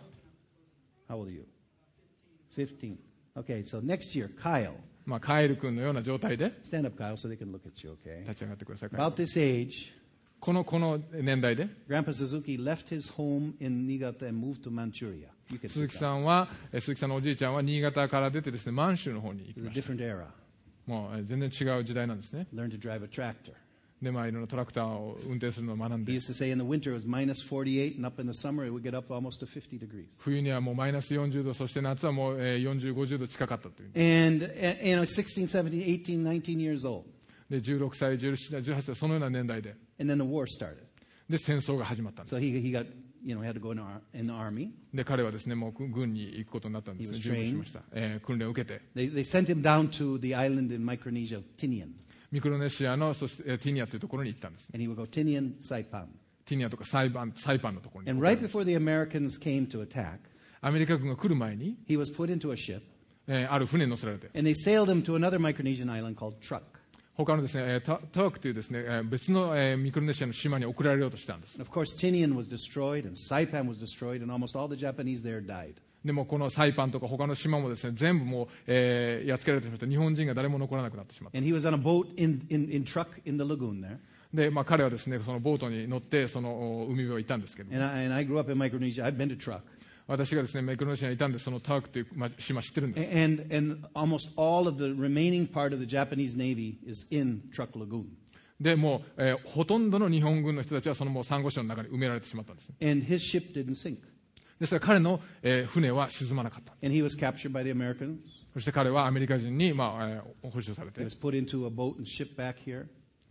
How old are you? fifteen. Okay, so next year, Kyle. まあ、カエル君のような状態で Stand up, Kyle, so they can look at you, okay? 立ち上がってください。 About this age, このこの年代で Grandpa Suzuki left his home in Niigata and moved to Manchuria. You can 鈴 sit 木 down. さんは、えー鈴木さんのおじいちゃんは新潟から出てですね満州の方に行き It was a ました。 different era. もう、えー全然違う時代なんですね。 Learned to drive a tractor. で、まあ、いろんなトラクターを運転するのを学ん He で、 used to say in the winter it was minus forty-eight, and up in the summer it would get up almost to fifty degrees. 冬にはもうマイナスよんじゅうど、そして夏はもう、えーよんじゅう、ごじゅうど近かったという。 And, uh, you know, sixteen, seventeen, eighteen, nineteen years old. で、じゅうろくさい、じゅうなな、じゅうはっさい、そのような年代で、 And then the war started. で、戦争が始まったんです。 So he, he got, you know, he had to go in, ar- in the army. で、彼はですね、もう軍に行くことになったんですね。 He was 準備しました。えー訓練を受けて、 They, they sent him down to the island in Micronesia of Tinian. ミクロネシアの、そしてえーティニアというところに行ったんです。 And he would go Tinian, Saipan. ティニアとかサイパン、サイパンのところに。 And right before the Americans came to attack, アメリカ軍が来る前に、 he was put into a ship. えーある船に乗せられて、 And they sailed him to another Micronesian island called Truk. 他のですね、えータタワクというですね、えー別の、えーミクロネシアの島に送られようとしたんです。 And of course, Tinian was destroyed, and Saipan was destroyed, and almost all the Japanese there died. でもこのサイパンとか他の島もですね、全部もう、えーやっつけられてしまって、日本人が誰も残らなくなってしまった。 And he was on a boat in, in, in Truk in the lagoon there. で、まあ、彼はですね、そのボートに乗ってそのお海辺を行ったんですけども、 And I, and I grew up in Micronesia. I've been to Truk. 私がですね、ミクロネシアにいたんで、そのタワクというま島知ってるんです。 And, and almost all of the remaining part of the Japanese Navy is in Truk Lagoon. でもう、えーほとんどの日本軍の人たちはそのもうサンゴ礁の中に埋められてしまったんです。 And his ship didn't sink. ですから彼の、えー船は沈まなかった。 And he was captured by the Americans. そして彼はアメリカ人に、まあえー捕獲され He て、 was put into a boat and shipped back here.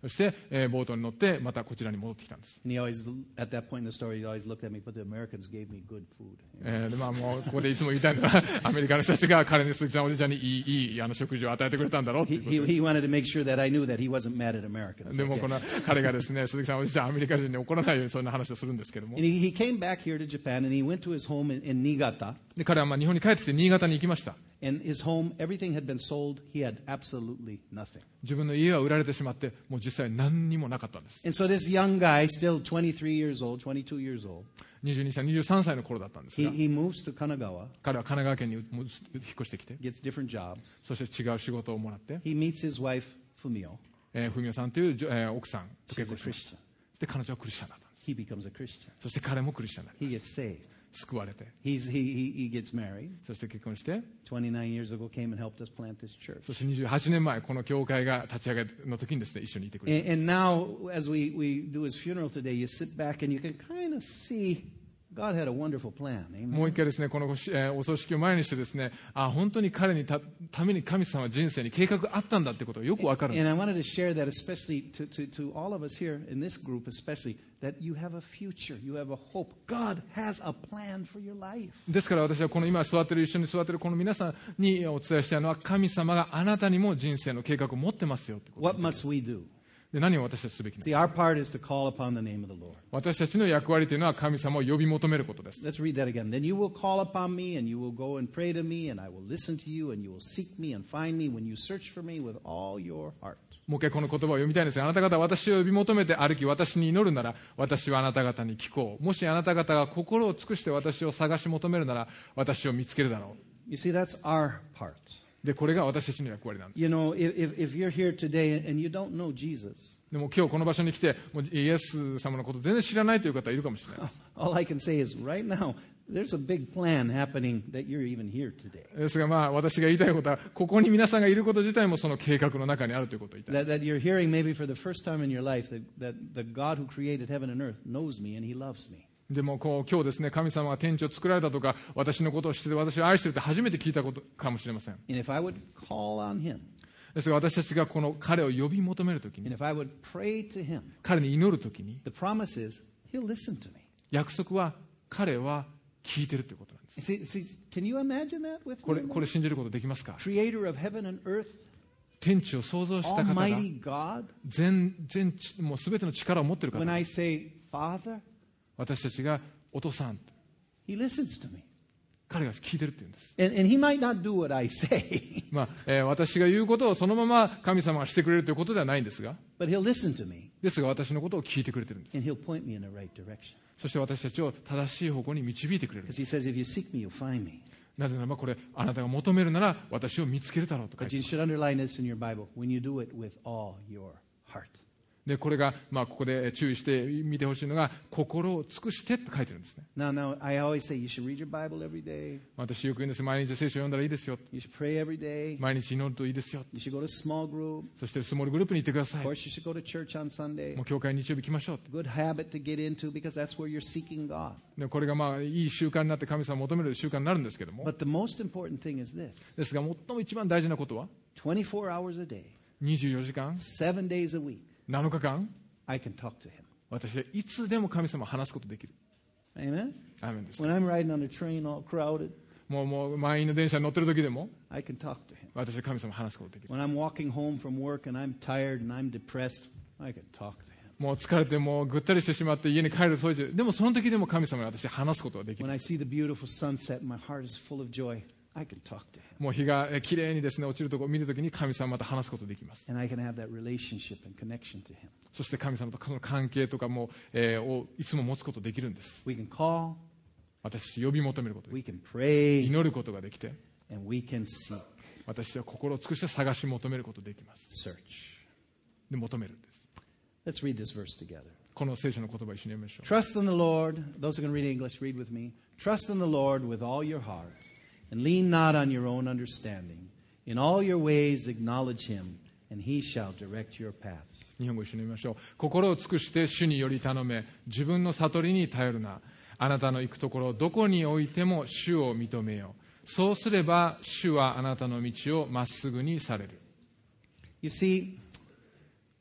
そして、えーボートに乗ってまたこちらに戻ってきたんです。 And he always, at that point in the story, he always looked at me, but the Americans gave me good food. えーでまあ、もうここでいつも言いたいのはアメリカの人たちが彼に鈴木さんおじいちゃんにいい、いいあの食事を与えてくれたんだろうってい He, うこと he, で he wanted to make sure that I knew that he wasn't mad at Americans. でも Okay. この彼がですね鈴木さんおじいちゃんアメリカ人に怒らないようにそんな話をするんですけども And he, he came back here to Japan, and he went to his home in, in Niigata. で彼はまあ日本に帰ってきて新潟に行きました。 And his home, everything had been sold. He had absolutely nothing. 自分の家は売られてしまってもう実際何にもなかったんです。 And so this young guy, still twenty-three years old, twenty-two years old, にじゅうにさいにじゅうさんさいの頃だったんです he, が he moves to Kanagawa, 彼は神奈川県に引っ越してきて gets different jobs. そして違う仕事をもらって、 He meets his wife, Fumio. えー、文雄さんという、えー奥さんと She's 結 a 婚しました。 Christian. で彼女はクリスチャンだったんです。 He becomes a Christian. そして彼もクリスチャンになり He gets saved. 救われて He's, he, he, he gets married. そして結婚して twenty-nine years ago, came and helped us plant this church. そしてにじゅうはちねんまえこの教会が立ち上げの時にですね一緒にいてくれて And, and now, as we, we do his funeral today, you sit back and you can kind of see God had a wonderful plan. もう Amen. 一回ですねこの、えーお葬式を前にしてですねあ本当に彼にたために神様は人生に計画あったんだってことがよくわかるんで And す。 I wanted to share that, especially to, to, to all of us here in this group, especially, that you have a future, you have a hope. God has a plan for your life. ですから私はこの今座ってる一緒に座ってるこの皆さんにお伝えしたいのは神様があなたにも人生の計画を持ってますよってこと What must we do? で何を私たちすべきなの See, our part is to call upon the name of the Lord. 私たちの役割というのは神様を呼び求めることです。 Let's read that again. Then you will call upon me, and you will go and pray to me, and I will listen to you, and you will seek me and find me when you search for me with all your heart. もう一回この言葉を読みたいんですがあなた方は私を呼び求めて歩き私に祈るなら私はあなた方に聞こうもしあなた方が心を尽くして私を探し求めるなら私を見つけるだろ You see, that's our part. うでこれが私たちの役割なんです。 You know, if, if, if you're here today and you don't know Jesus, でも今日この場所に来てもうイエス様のこと全然知らないという方いるかもしれないです。 all I can say is right now, there's a big plan happening that you're even here today. ですがまあ私が言いたいことはここに皆さんがいること自体もその計画の中にあるということを言いたい。 That, that you're hearing maybe for the first time in your life that, that the God who created heaven and earth knows me and he loves me. でもこう今日ですね神様が天地を作られたとか私のことを知ってて私を愛してるって初めて聞いたことかもしれません。 And if I would call on him, ですが私たちがこの彼を呼び求めるとき and に if I would pray to him, 彼に祈るときに the promise is he'll listen to me. 約束は彼は聞いてるということなんです。 See, see, can you imagine that with これ me? これ信じることできますか？ Creator of heaven and earth, 天地を創造した方が Almighty God. 全全地もう全ての力を持っている方 When I say Father, 私たちがお父さん he listens to me. 彼が聞いてるって言うんです。 And, and he might not do what I say, まあえー私が言うことをそのまま神様がしてくれるということではないんですが but he'll listen to me ですが私のことを聞いてくれてるんです。 and he'll point me in the right direction. そして私たちを正しい方向に導いてくれる。 Because he says, if you seek me, you'll find me. なぜならばこれあなたが求めるなら私を見つけるだろうと書い But て you should underline this in your Bible. When you do it with all your heart. でこれが、まあ、ここで注意して見てほしいのが心を尽くしてって書いてるんですね。 Now, now, I always say you should read your Bible every day. 私よく言うんです。毎日聖書を読んだらいいですよ。 You should pray every day. 毎日祈るといいですよ。 You should go to small group. そしてスモールグループに行ってくださ Of い。 course, you should go to church on Sunday. もう教会に日曜日来ましょう。 Good habit to get into because that's where you're seeking God. でこれがまあいい習慣になって神様を求める習慣になるんですけども But the most important thing is this. ですが最も一番大事なことは twenty-four hours a day, にじゅうよじかん seven days a week, なのかかん I can talk to him. 私はいつでも神様を話すことできる。 Amen? アーメンです。 When I'm riding on a train all crowded, もうもう満員の電車に乗ってる時でも I can talk to him. 私は神様を話すことできる。 When I'm walking home from work and I'm tired and I'm depressed, I can talk to him. もう疲れてもうぐったりしてしまって家に帰るそういうでもその時でも神様に私は話すことができ When る。 I see the beautiful sunset and my heart is full of joy, I can talk to him. もう日がえきれいにですね落ちるところを見るときに神様また話すことができます。 And I can have that relationship and connection to him. そして神様とその関係とかも、えーをいつも持つことができるんです。 We can call, 私呼び求めることがで we き can pray, 祈ることができて and we can seek, 私は心を尽くして探し求めることができます。 search. で求めるんです。 Let's read this verse together. この聖書の言葉を一緒に読みましょう。 Trust in the Lord. Those who can read English, read with me. Trust in the Lord with all your heart, and lean not on your own understanding. In all your ways acknowledge him, and he shall direct your paths. 日本語一緒に読みましょう。心を尽くして主により頼め、自分の悟りに頼るな。あなたの行くところどこにおいても主を認めよう。そうすれば主はあなたの道をまっすぐにされる。 You see,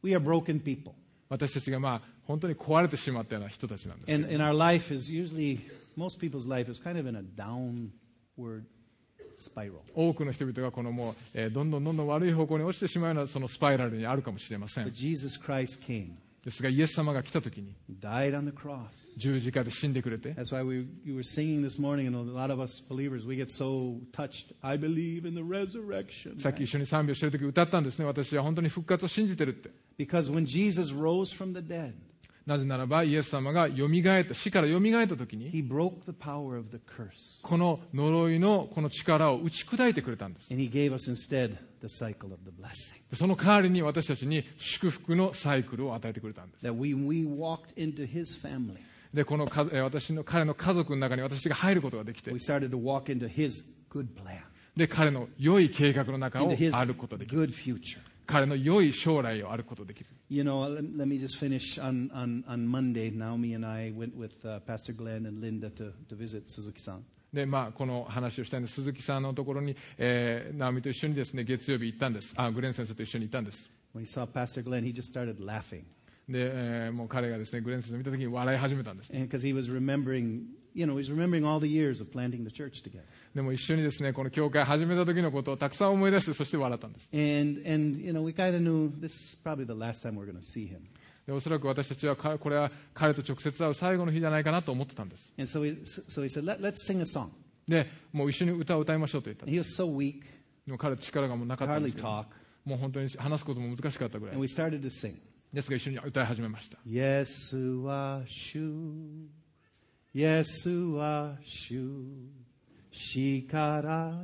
We are broken people. 私たちがまあ本当に壊れてしまったような人たちなんです。 And, and our life is usually, most people's life is kind of in a downward spiral. 多くの人々がこのもう、えーどんどんどんどん悪い方向に落ちてしまうようなそのスパイラルにあるかもしれませ But ん。 Jesus Christ came. ですがイエス様が来た時に He died on the cross. 十字架で死んでくれて、 That's why we you were singing this morning, and a lot of us believers, we get so touched. I believe in the resurrection. さっき一緒に賛美をしている時歌ったんですね。私は本当に復活を信じてるって。 Because when Jesus rose from the dead, なぜならばイエス様がよみがえった、死からよみがえった時に He broke the power of the curse. この呪いのこの力を打ち砕いてくれたんです。 And He gave us instead the cycle of the blessing. その代わりに私たちに祝福のサイクルを与えてくれたんです。 That we, we walked into His family. でこのかえー私の彼の家族の中に私が入ることができて、 We started to walk into His good plan. で彼の良い計画の中を Into His 歩くことができる。 good future. 彼の良い将来を歩くことができる。 You know, let, let me just finish. On, on, on Monday, Naomi and I went with uh, Pastor Glenn and Linda to, to visit Suzuki-san. でまあ、この話をしたいんです。鈴木さんのところに、えー、直美と一緒にですね月曜日行ったんです。あグレン先生と一緒に行ったんです。 When he saw Pastor Glenn, he just started laughing. で、えーもう彼がですねグレン先生を見た時に笑い始めたんです。 And because he was remembering, you know, he's remembering all the years of planting the church together. でも一緒にですねこの教会始めた時のことをたくさん思い出して、そして笑ったんです。 And, and you know, we kind of knew this is probably the last time we're going to see him. でおそらく私たちはかこれは彼と直接会う最後の日じゃないかなと思ってたんです。 And so he, so he said, Let, let's sing a song. でもう一緒に歌を歌いましょうと言ったん And です he was so weak, でも彼は力がもうなかったん hardly ですけど、 talk. もう本当に話すことも難しかったぐらい And we started to sing. ですが一緒に歌い始めました。 Yesu wa shu, Yesu wa shu, shi kara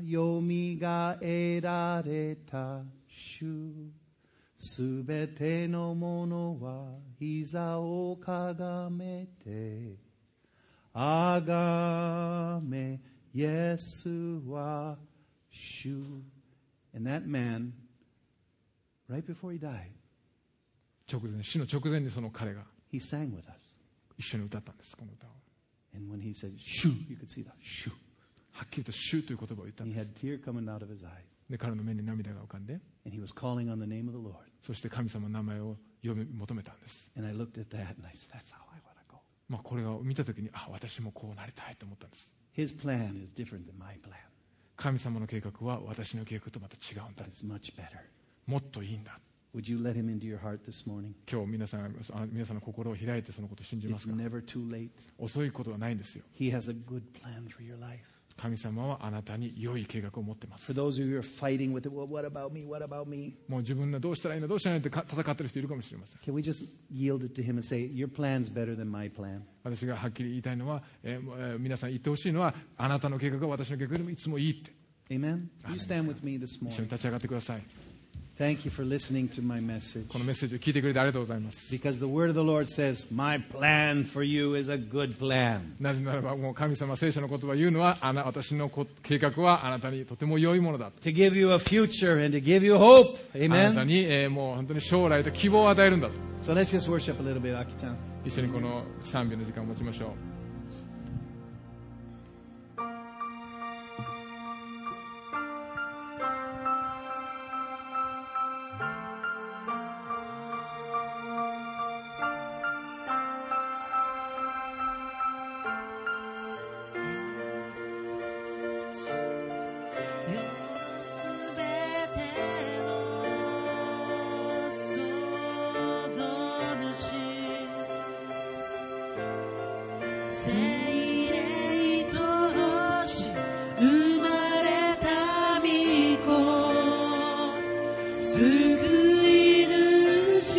yomigaerareta shu, subete no mono wa hiza o kagamete, agame Yesu wa shu. And that man, right before he died, 直前死の直前にその彼が he sang with us. 一緒に歌ったんです、この歌を。 And when he said, shoo, you could see that, shoo. はっきりと「シュー」という言葉を言ったん He です。 had tear coming out of his eyes. で彼の目に涙が浮かんで、 And he was calling on the name of the Lord. そして神様の名前を呼び求めたんです。 And I looked at that and I said, that's how I want to go. まあ、これを見た時に、あ私もこうなりたいと思ったんです。 His plan is different than my plan, 神様の計画は私の計画とまた違うんだ but、it's much better. もっといいんだ。 Would you let him into your heart this morning? 今日皆さんあの皆さんの心を開いてそのことを信じま It's すか。 never too late. 遅いことはないんですよ。 He has a good plan for your life. 神様はあなたに良い計画を持っていま For す。 those of you who are fighting with it, well, what about me? What about me? もう自分がどうしたらいいんだどうしたらいいんだってか戦ってる人いるかもしれません。 Can we just yield it to him and say, your plan's better than my plan? 私がはっきり言いたいのは、えーもうえー皆さん言ってほしいのは、あなたの計画が私の計画よりもいつもいいって。 Amen? You stand with me this 一緒に morning. 立ち上がってください。 Thank you for listening to my message. このメッセージを聞いてくれてありがとうございます。 Because the word of the Lord says, my plan for you is a good plan. なぜならばもう神様聖書の言葉を言うのは、あな私のこ計画はあなたにとても良いものだ。 To give you a future and to give you hope. あなた Amen? に、えーもう本当に将来と希望を与えるんだと。 So let's just worship a little bit, Aki-chan. 一緒にこの賛美の時間を持ちましょう。 聖霊とし生まれた御子救い主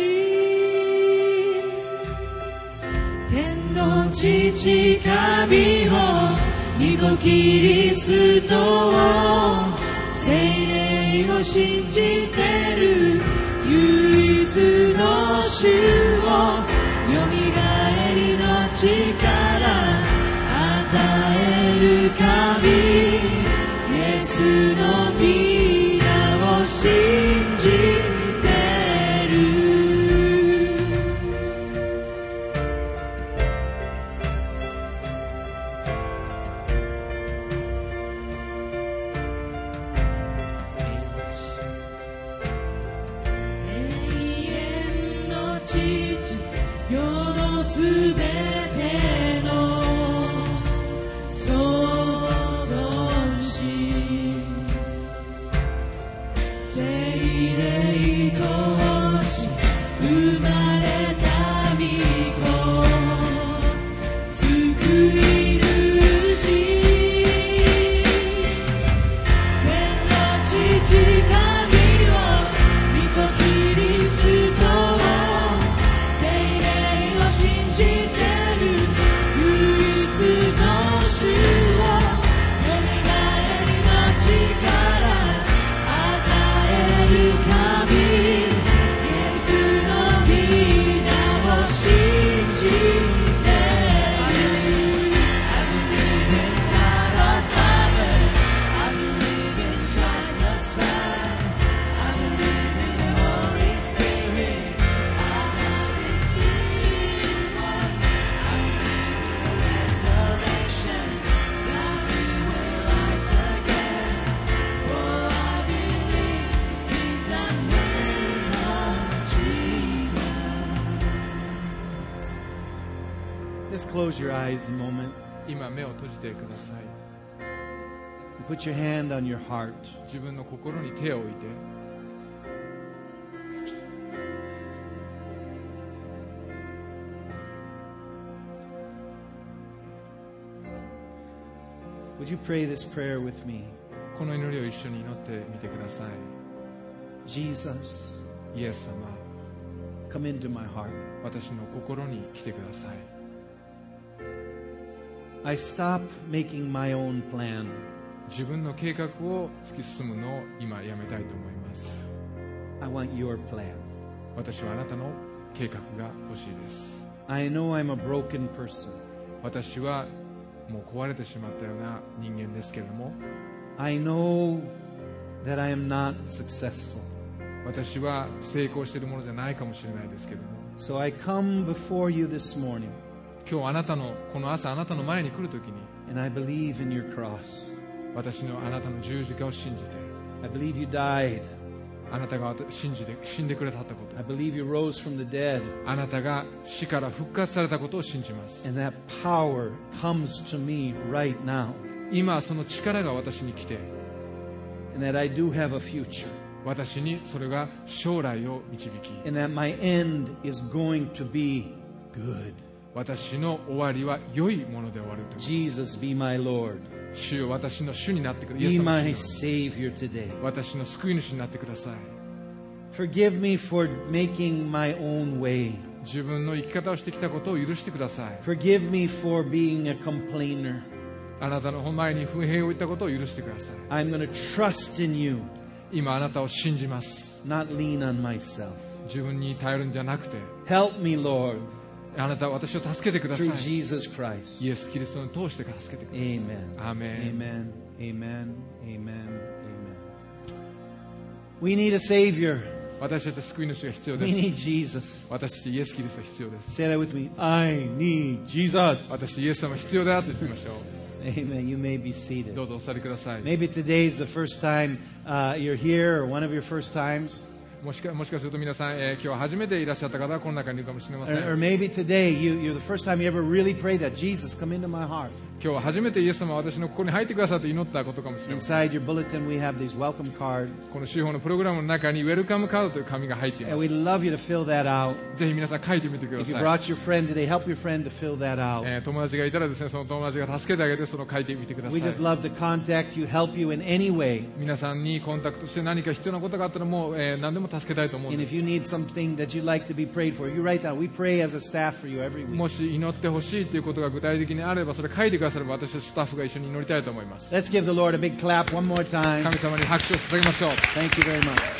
天の父神を御子キリストを聖霊を信じてる唯一の主をよみがえりの力与える神イエスの皆を信じてる永遠 Just close your eyes a moment. 今目を閉じてください。 Put your hand on your heart. 自分の心に手を置いて、 Would you pray this prayer with me? この祈りを一緒に祈ってみてください。 Jesus, イエス様、 come into my heart. 私の心に来てください。 I stop making my own plan. 自分の計画を突き進むのを今やめたいと思います。 I want your plan. 私はあなたの計画が欲しいです。 I know I'm a broken person. 私はもう壊れてしまったような人間ですけれども、 I know that I am not successful. 私は成功しているものじゃないかもしれないですけれども、 So I come before you this morning 今日あなたのこの朝あなたの前に来るときに、 and I believe in your cross. 私のあなたの十字架を信じて、 I believe you died. あなたが信じて死んでくれたこと、 I believe you rose from the dead. あなたが死から復活されたことを信じます。 And that power comes to me right now. 今その力が私に来て、 And that I do have a future. 私にそれが将来を導き、 And that my end is going to be good. 私の終わりは良いもので終わるという。 Jesus, be my Lord. 主よ、私の主になってください。イエ Be ス様の my 主よ、 Savior today. 私の救い主になってください。 Forgive me for making my own way. 自分の生き方をしてきたことを許してください。 Forgive me for being a complainer. あなたの前に不平を言ったことを許してください。 I'm going to trust in you, 今あなたを信じます。 not lean on myself. 自分に頼るんじゃなくて、 Help me, Lord, あなたは私を助けてください。 through Jesus Christ. イエス・キリストに通して助けてください。 Amen. アーメン。 Amen. Amen. Amen. Amen. We need a Savior. 私たちは救い主が必要 We です。 need Jesus. 私たちイエス・キリストが必要です。 Say that with me. I need Jesus. 私たちイエス様必要だと言ってみましょ Amen. You may be う。 seated. どうぞお座りください。 Maybe today is the first time uh, you're here or one of your first times. もしか、もしかすると皆さん、えー今日初めていらっしゃった方はこの中にいるかもしれません。 Or, or maybe today you, you're the first time you ever really prayed that Jesus, come into my heart. 今日は初めてイエス様は私の心に入ってくださいと祈ったことかもしれません。 Inside your bulletin, we have these welcome cards. この司法のプログラムの中にウェルカムカードという紙が入っていま And す。 we'd love you to fill that out. ぜひ皆さん書いてみてくだ If you さい。 brought your friend today, help your friend to fill that out. えー友達がいたらですね、その友達が助けてあげてその書いてみてくださ We い。 just love to contact you, help you in any way. 皆さんにコンタクトして何か必要なことがあったらもう、えー何でも助けたいと思うん And で if す。 you need something that you'd like to be prayed for, you write down. We pray as a staff for you every week. もし祈ってほしいということが具体的にあればそれ書いてくだされば私たちスタッフが一緒に祈りたいと思います。 Let's give the Lord a big clap one more time. 神様に拍手を捧げましょう。 Thank you very much.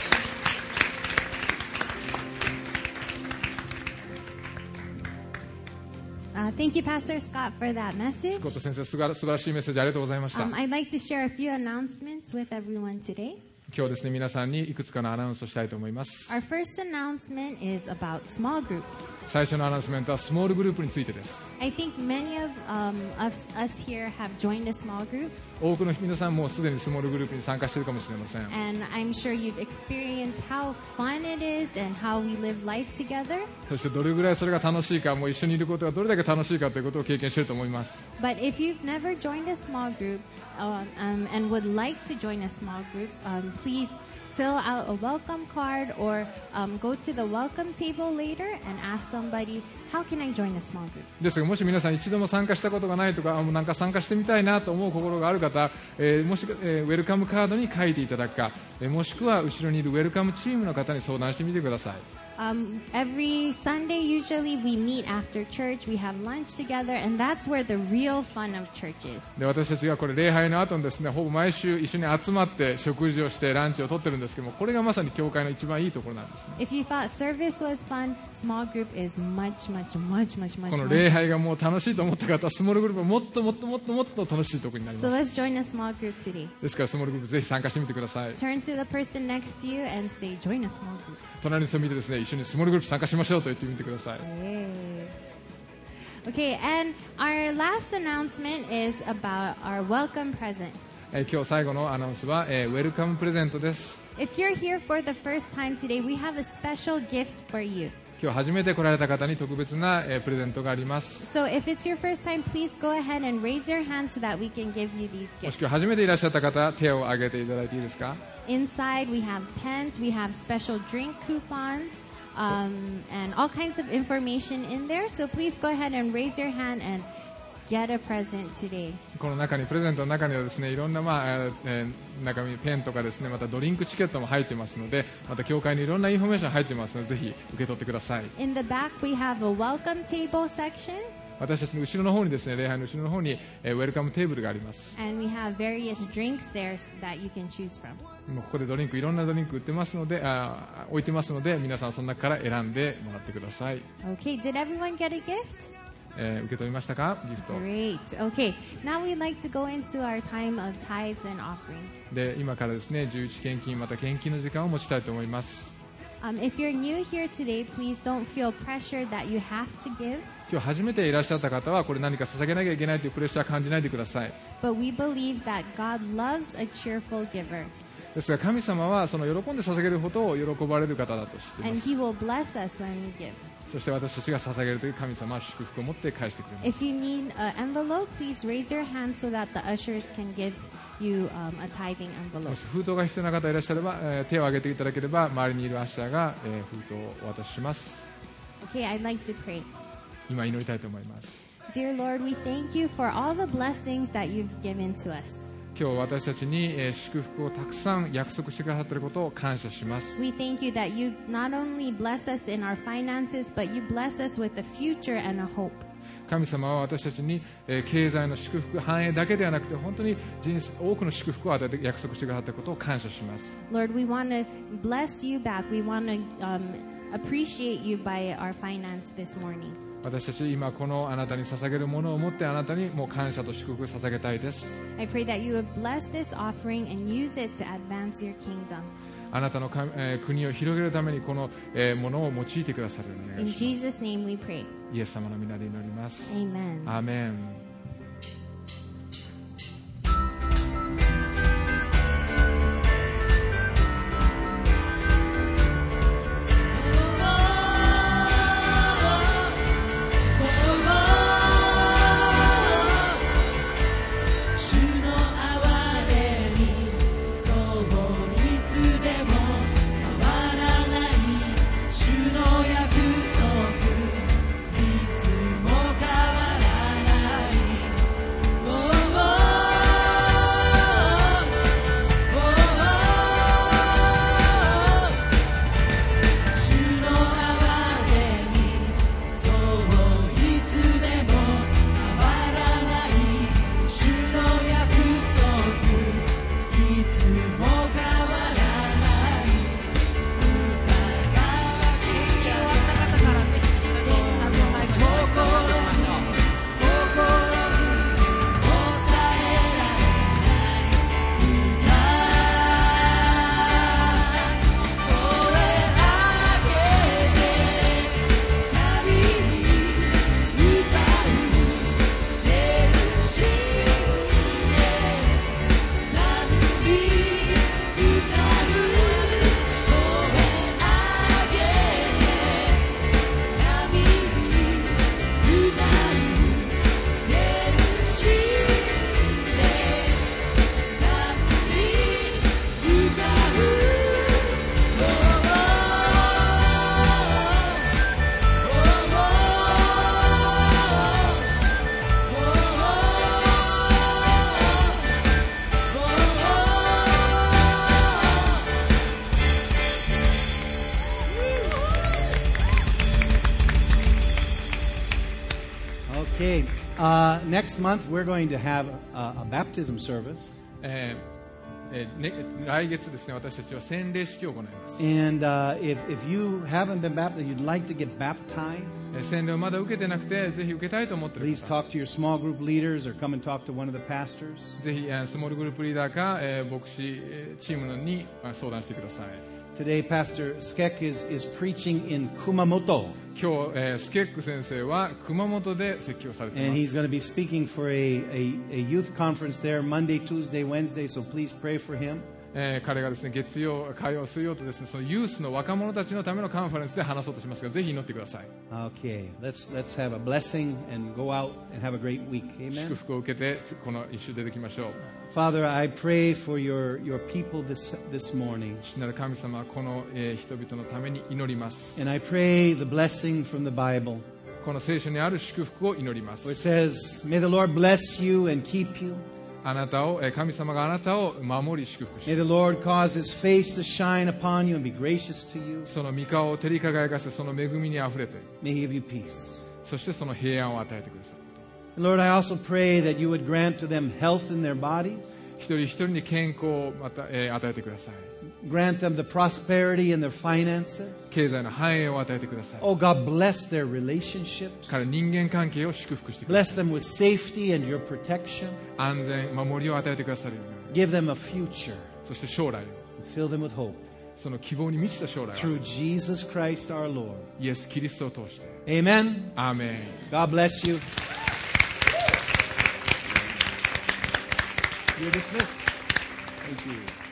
Uh, thank you, Pastor Scott, for that message. スコット先生、すが素晴らしいメッセージありがとうございました。 Um, I'd like to share a few announcements with everyone today. 今日ですね、皆さんにいくつかのアナウンスをしたいと思います。 Our first announcement is about small groups. 最初のアナウンスメントはスモールグループについてです。 I think many of um, us, us here have joined a small group, 多くの皆さんもうすでにスモールグループに参加しているかもしれません。 and I'm sure you've experienced how fun it is and how we live life together. そしてどれぐらいそれが楽しいか、もう一緒にいることがどれだけ楽しいかということを経験していると思います。 But if you've never joined a small group uh, um, and would like to join a small group, um, please fill out a welcome card or um, go to the welcome table later and ask somebody, how can I join a small group? ですが、もし皆さん一度も参加したことがないとか、あもうなんか参加してみたいなと思う心がある方、えーもし、えーウェルカムカードに書いていただくか、えーもしくは後ろにいるウェルカムチームの方に相談してみてください。 Um, every Sunday, usually we meet after church, we have lunch together, and that's where the real fun of church is. で私たちがこれ礼拝の後にですね、ほぼ毎週一緒に集まって食事をしてランチをとってるんですけども、これがまさに教会の一番いいところなんですね。 If you thought service was fun, small group is much, much, much, much, much この more 礼 fun. 拝がもう楽しいと思った方はスモールグループはもっともっともっともっと楽しいところになり So ます。 let's join a small group today. ですからスモールグループぜひ参加してみてください。 Turn to the person next to you and say, join a small group. 隣の人を見てですね、一緒にスモールグループ参加しましょうと言ってみてください。 Yay. Okay, and our last announcement is about our welcome present. えー今日最後のアナウンスは、えーウェルカムプレゼントです。 If you're here for the first time today, we have a special gift for you. 今日初めて来られた方に特別な、えープレゼントがあります。 So if it's your first time, please go ahead and raise your hand so that we can give you these もし gifts. 今日初めていらっしゃった方、手を挙げていただいていいですか。 Inside, we have pens, we have special drink coupons, um, and all kinds of information in there. So please go ahead and raise your hand and get a present today. この中にプレゼントの中にはですね、いろんな、まあえー中身ペンとかですね、またドリンクチケットも入ってますので、また教会にいろんなインフォメーション入ってますので、ぜひ受け取ってください。 In the back, we have a welcome table section, 私たちの後ろの方にですね、礼拝の後ろの方に、えーウェルカムテーブルがあります。 and we have various drinks there that you can choose from. もうここでドリンクいろんなドリンク売ってますので、あ置いてますので、皆さんその中から選んでもらってください。 Okay, did everyone get a gift? えー受け取りましたか、ギフト。 Great. Okay, now we'd like to go into our time of tithes and offering. で今からですね、十一献金また献金の時間を持ちたいと思います。 Um, if you're new here today, please don't feel pressured that you have to give. 今日初めていらっしゃった方はこれ何か捧げなきゃいけないというプレッシャー感じないでください。 But we believe that God loves a cheerful giver, ですが神様はその喜んで捧げることを喜ばれる方だと知っていま and す。 He will bless us when we give. そして私たちが捧げるという神様は祝福を持って返してくれます。 If you need an envelope, please raise your hand so that the ushers can give you um, a tithing も envelope. し封筒が必要な方いらっしゃれば、えー手を挙げていただければ周りにいるアッシャーが、えー封筒をお渡しします。 Okay, I'd like to pray. 今祈りたいと思います。 Dear Lord, we thank you for all the blessings that you've given to us. 今日私たちに、えー祝福をたくさん約束してくださっていることを感謝します。 We thank you that you not only bless us in our finances, but you bless us with a future and a hope. 神様は私たちに、えー経済の祝福繁栄だけではなくて本当に人生多くの祝福を与えて約束してくださったことを感謝します。 Lord, we want to bless you back. We want to um, appreciate you by our finance this morning. 私たち今このあなたに捧げるものを持ってあなたにもう感謝と祝福を捧げたいです。 I pray that you would bless this offering and use it to advance your kingdom. あなたのか、えー国を広げるためにこの、えーものを用いてくださるようにお願 In いします。 Jesus' name we pray. イエス様の皆で祈ります。 Amen. アーメン。 主の憐れみそういつでも変わらない主の約束いつも変わらないおーおーおー主の憐れみそういつでも変わらない主の約束いつも変わらない疑わき終わった方からぜひ一緒にあの最後にもう一度お願いしましょう。心に抑えられない歌声上げて神に歌う全身で賛美歌う声上げて神に歌う全身で賛美歌う Okay, uh, next month we're going to have a, a baptism service. えーえーね、来月ですね、私たちは洗礼式を行います。 And uh, if, if you haven't been baptized, you'd like to get baptized, えー洗礼をまだ受けてなくて、ぜひ受けたいと思っている please 方、 talk to your small group leaders or come and talk to one of the pastors. ぜひ、えースモールグループリーダーか、えー牧師えーチームにまあ相談してください。 Today, Pastor Skek is, is preaching in Kumamoto, 今日、えースケック先生は熊本で説教されてい and ま he's す。 going to be speaking for a, a, a youth conference there Monday, Tuesday, Wednesday, so please pray for him. えー彼がですね月曜、火曜、水曜とですねそのユースの若者たちのためのカンファレンスで話そうとしますが、ぜひ祈ってください。 Okay, let's let's have a blessing and go out and have a great week. 祝 Amen. 福を受けてこの一周出てきましょう。 Father, I pray for your your people this this morning. 父なる神様はこの、えー人々のために祈ります。 And I pray the blessing from the Bible. この聖書にある祝福を祈りま Where it す。 says, May the Lord bless you and keep you. あなたを、えー神様があなたを守り祝福 May し、 the Lord cause his face to shine upon you and be gracious to you. その御顔を照り輝かせ、その恵みにあふれて、 May he give you peace. そしてその平安を与えてください。 And Lord, I also pray that you would grant to them health in their bodies. 一人一人に健康をまた、えー与えてください。 Grant them the prosperity in their繁栄. 経済の繁栄を与えてください。 Oh God, bless their relationships. 彼人間関係を祝福してくだ Bless さい。 them with safety and your protection. 安全、守りを与えてくださるように、 Give them a future. そして将来を、 And fill them with hope. その希望に満ちた将来を、 Through Jesus Christ our Lord. イエス・キリストを通して。 Amen. アーメン。 God bless you. You're dismissed. Thank you.